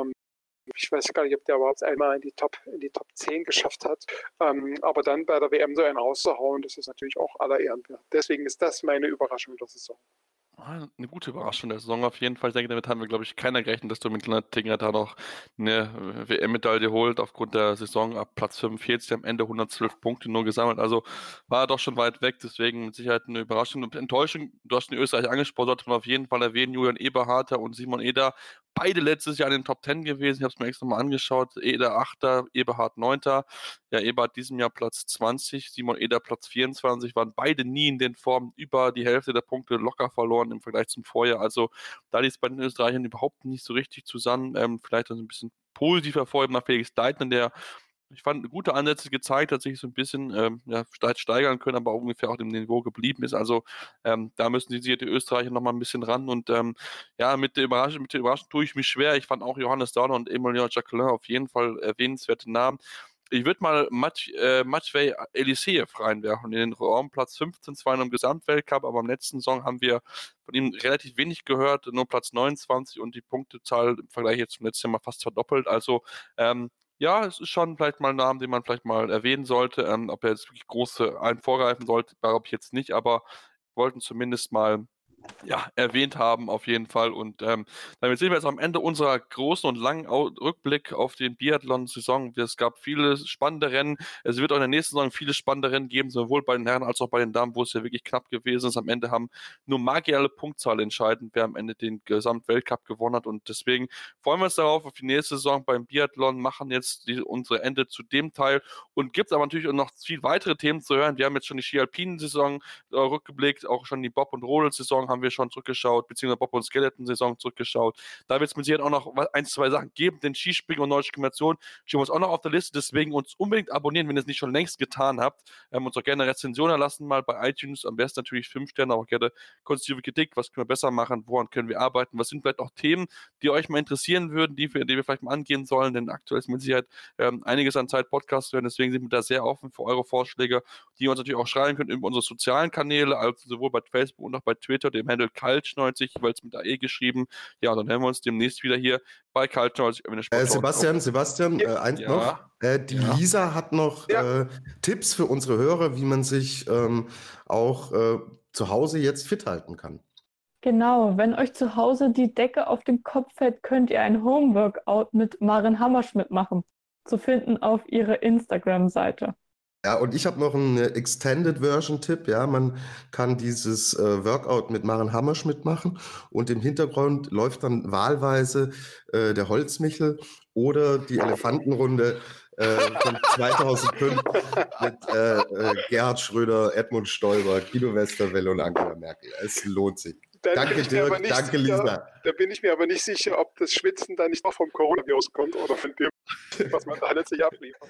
ich weiß gar nicht, ob der überhaupt einmal in die Top, in die Top zehn geschafft hat. Ähm, aber dann bei der W M so einen rauszuhauen, das ist natürlich auch aller Ehren wert. Deswegen ist das meine Überraschung der Saison. Eine gute Überraschung der Saison auf jeden Fall. Ich denke, damit haben wir, glaube ich, keiner gerechnet, dass Dominik Landertinger da noch eine W M-Medaille holt, aufgrund der Saison ab Platz fünfundvierzig, am Ende hundertzwölf Punkte nur gesammelt. Also war er doch schon weit weg, deswegen mit Sicherheit eine Überraschung und Enttäuschung. Du hast den Österreich angesprochen, sollte man auf jeden Fall erwähnen. Julian Eberharter und Simon Eder, beide letztes Jahr in den Top Ten gewesen. Ich habe es mir extra mal angeschaut. Eder Achter, Eberhard Neunter. Ja, Eberhard diesem Jahr Platz zwanzig, Simon Eder Platz vierundzwanzig. Waren beide nie in den Formen, über die Hälfte der Punkte locker verloren im Vergleich zum Vorjahr. Also da liegt es bei den Österreichern überhaupt nicht so richtig zusammen. Ähm, vielleicht ein bisschen positiv hervorheben nach Felix Deitner, der, ich fand, gute Ansätze gezeigt hat, sich so ein bisschen ähm, ja, steigern können, aber auch ungefähr auf dem Niveau geblieben ist. Also ähm, da müssen die, die Österreicher noch mal ein bisschen ran. Und ähm, ja, mit der Überraschung, mit der Überraschung tue ich mich schwer. Ich fand auch Johannes Dauner und Emilien Jacquelin auf jeden Fall erwähnenswerte Namen. Ich würde mal Mat- äh, Matvei Eliseev reinwerfen in den Raum, Platz fünfzehn, zwar im Gesamtweltcup, aber am letzten Song haben wir von ihm relativ wenig gehört, nur Platz neunundzwanzig und die Punktezahl im Vergleich jetzt zum letzten Jahr mal fast verdoppelt. Also ähm, ja, es ist schon vielleicht mal ein Name, den man vielleicht mal erwähnen sollte. Ähm, ob er jetzt wirklich große einen vorgreifen sollte, glaube ich jetzt nicht, aber wollten zumindest mal ja, erwähnt haben auf jeden Fall. Und ähm, damit sind wir jetzt am Ende unserer großen und langen Au- Rückblick auf den Biathlon-Saison. Es gab viele spannende Rennen. Es wird auch in der nächsten Saison viele spannende Rennen geben, sowohl bei den Herren als auch bei den Damen, wo es ja wirklich knapp gewesen ist. Am Ende haben nur marginale Punktzahl entscheidend, wer am Ende den Gesamtweltcup gewonnen hat. Und deswegen freuen wir uns darauf, auf die nächste Saison beim Biathlon, machen jetzt die, unsere Ende zu dem Teil und gibt es aber natürlich auch noch viel weitere Themen zu hören. Wir haben jetzt schon die Ski-Alpinen-Saison äh, rückgeblickt, auch schon die Bob- und Rodel-Saison haben wir schon zurückgeschaut, beziehungsweise Bob- und Skeleton-Saison zurückgeschaut. Da wird es mit Sicherheit auch noch ein, zwei Sachen geben, den Skispringen und neue Kombinationen stehen wir uns auch noch auf der Liste, deswegen uns unbedingt abonnieren, wenn ihr es nicht schon längst getan habt. Ähm, uns auch gerne Rezensionen erlassen, mal bei iTunes, am besten natürlich fünf Sterne, aber auch gerne konstruktive Kritik, was können wir besser machen, woran können wir arbeiten, was sind vielleicht auch Themen, die euch mal interessieren würden, die wir, die wir vielleicht mal angehen sollen, denn aktuell ist mit Sicherheit ähm, einiges an Zeit, Podcasts zu werden, deswegen sind wir da sehr offen für eure Vorschläge, die ihr uns natürlich auch schreiben könnt über unsere sozialen Kanäle, also sowohl bei Facebook und auch bei Twitter, dem Handle Kaltsch neunzig, jeweils mit A E geschrieben. Ja, dann hören wir uns demnächst wieder hier bei Kaltsch neunzig. Äh, Sebastian, Sebastian, äh, eins ja. noch. Äh, die ja. Lisa hat noch ja. äh, Tipps für unsere Hörer, wie man sich ähm, auch äh, zu Hause jetzt fit halten kann. Genau, wenn euch zu Hause die Decke auf den Kopf fällt, könnt ihr ein Homeworkout mit Maren Hammerschmidt machen. Zu finden auf ihrer Instagram-Seite. Ja, und ich habe noch einen Extended-Version-Tipp. Ja, man kann dieses äh, Workout mit Maren Hammerschmidt machen und im Hintergrund läuft dann wahlweise äh, der Holzmichel oder die Elefantenrunde äh, von zweitausendfünf mit äh, äh, Gerhard Schröder, Edmund Stoiber, Guido Westerwelle und Angela Merkel. Es lohnt sich. Dann danke Dirk, nicht, danke Lisa. Da, da bin ich mir aber nicht sicher, ob das Schwitzen dann nicht noch vom Coronavirus kommt oder von dem, was man da letztlich abliefert.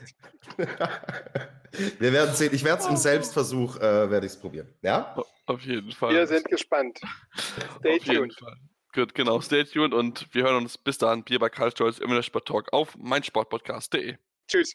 Wir werden sehen. Ich werde es im Selbstversuch, äh, werde ich es probieren. Ja? Auf jeden Fall. Wir sind gespannt. Stay Auf tuned. Jeden Fall. Gut, genau, stay tuned und wir hören uns bis dahin. Bier bei Kaltsch neunzig, immer der Sporttalk auf meinsportpodcast punkt de. Tschüss.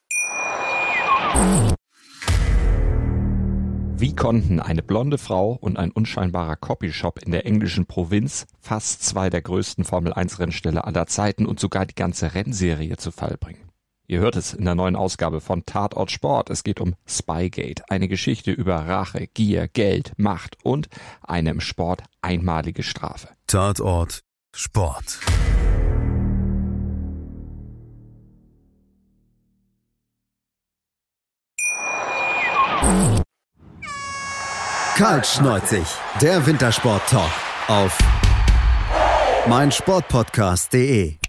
Wie konnten eine blonde Frau und ein unscheinbarer Copyshop in der englischen Provinz fast zwei der größten Formel eins Rennställe aller Zeiten und sogar die ganze Rennserie zu Fall bringen? Ihr hört es in der neuen Ausgabe von Tatort Sport. Es geht um Spygate, eine Geschichte über Rache, Gier, Geld, Macht und eine im Sport einmalige Strafe. Tatort Sport. Kaltsch neunzig, der Wintersport-Talk auf mein Sportpodcast punkt de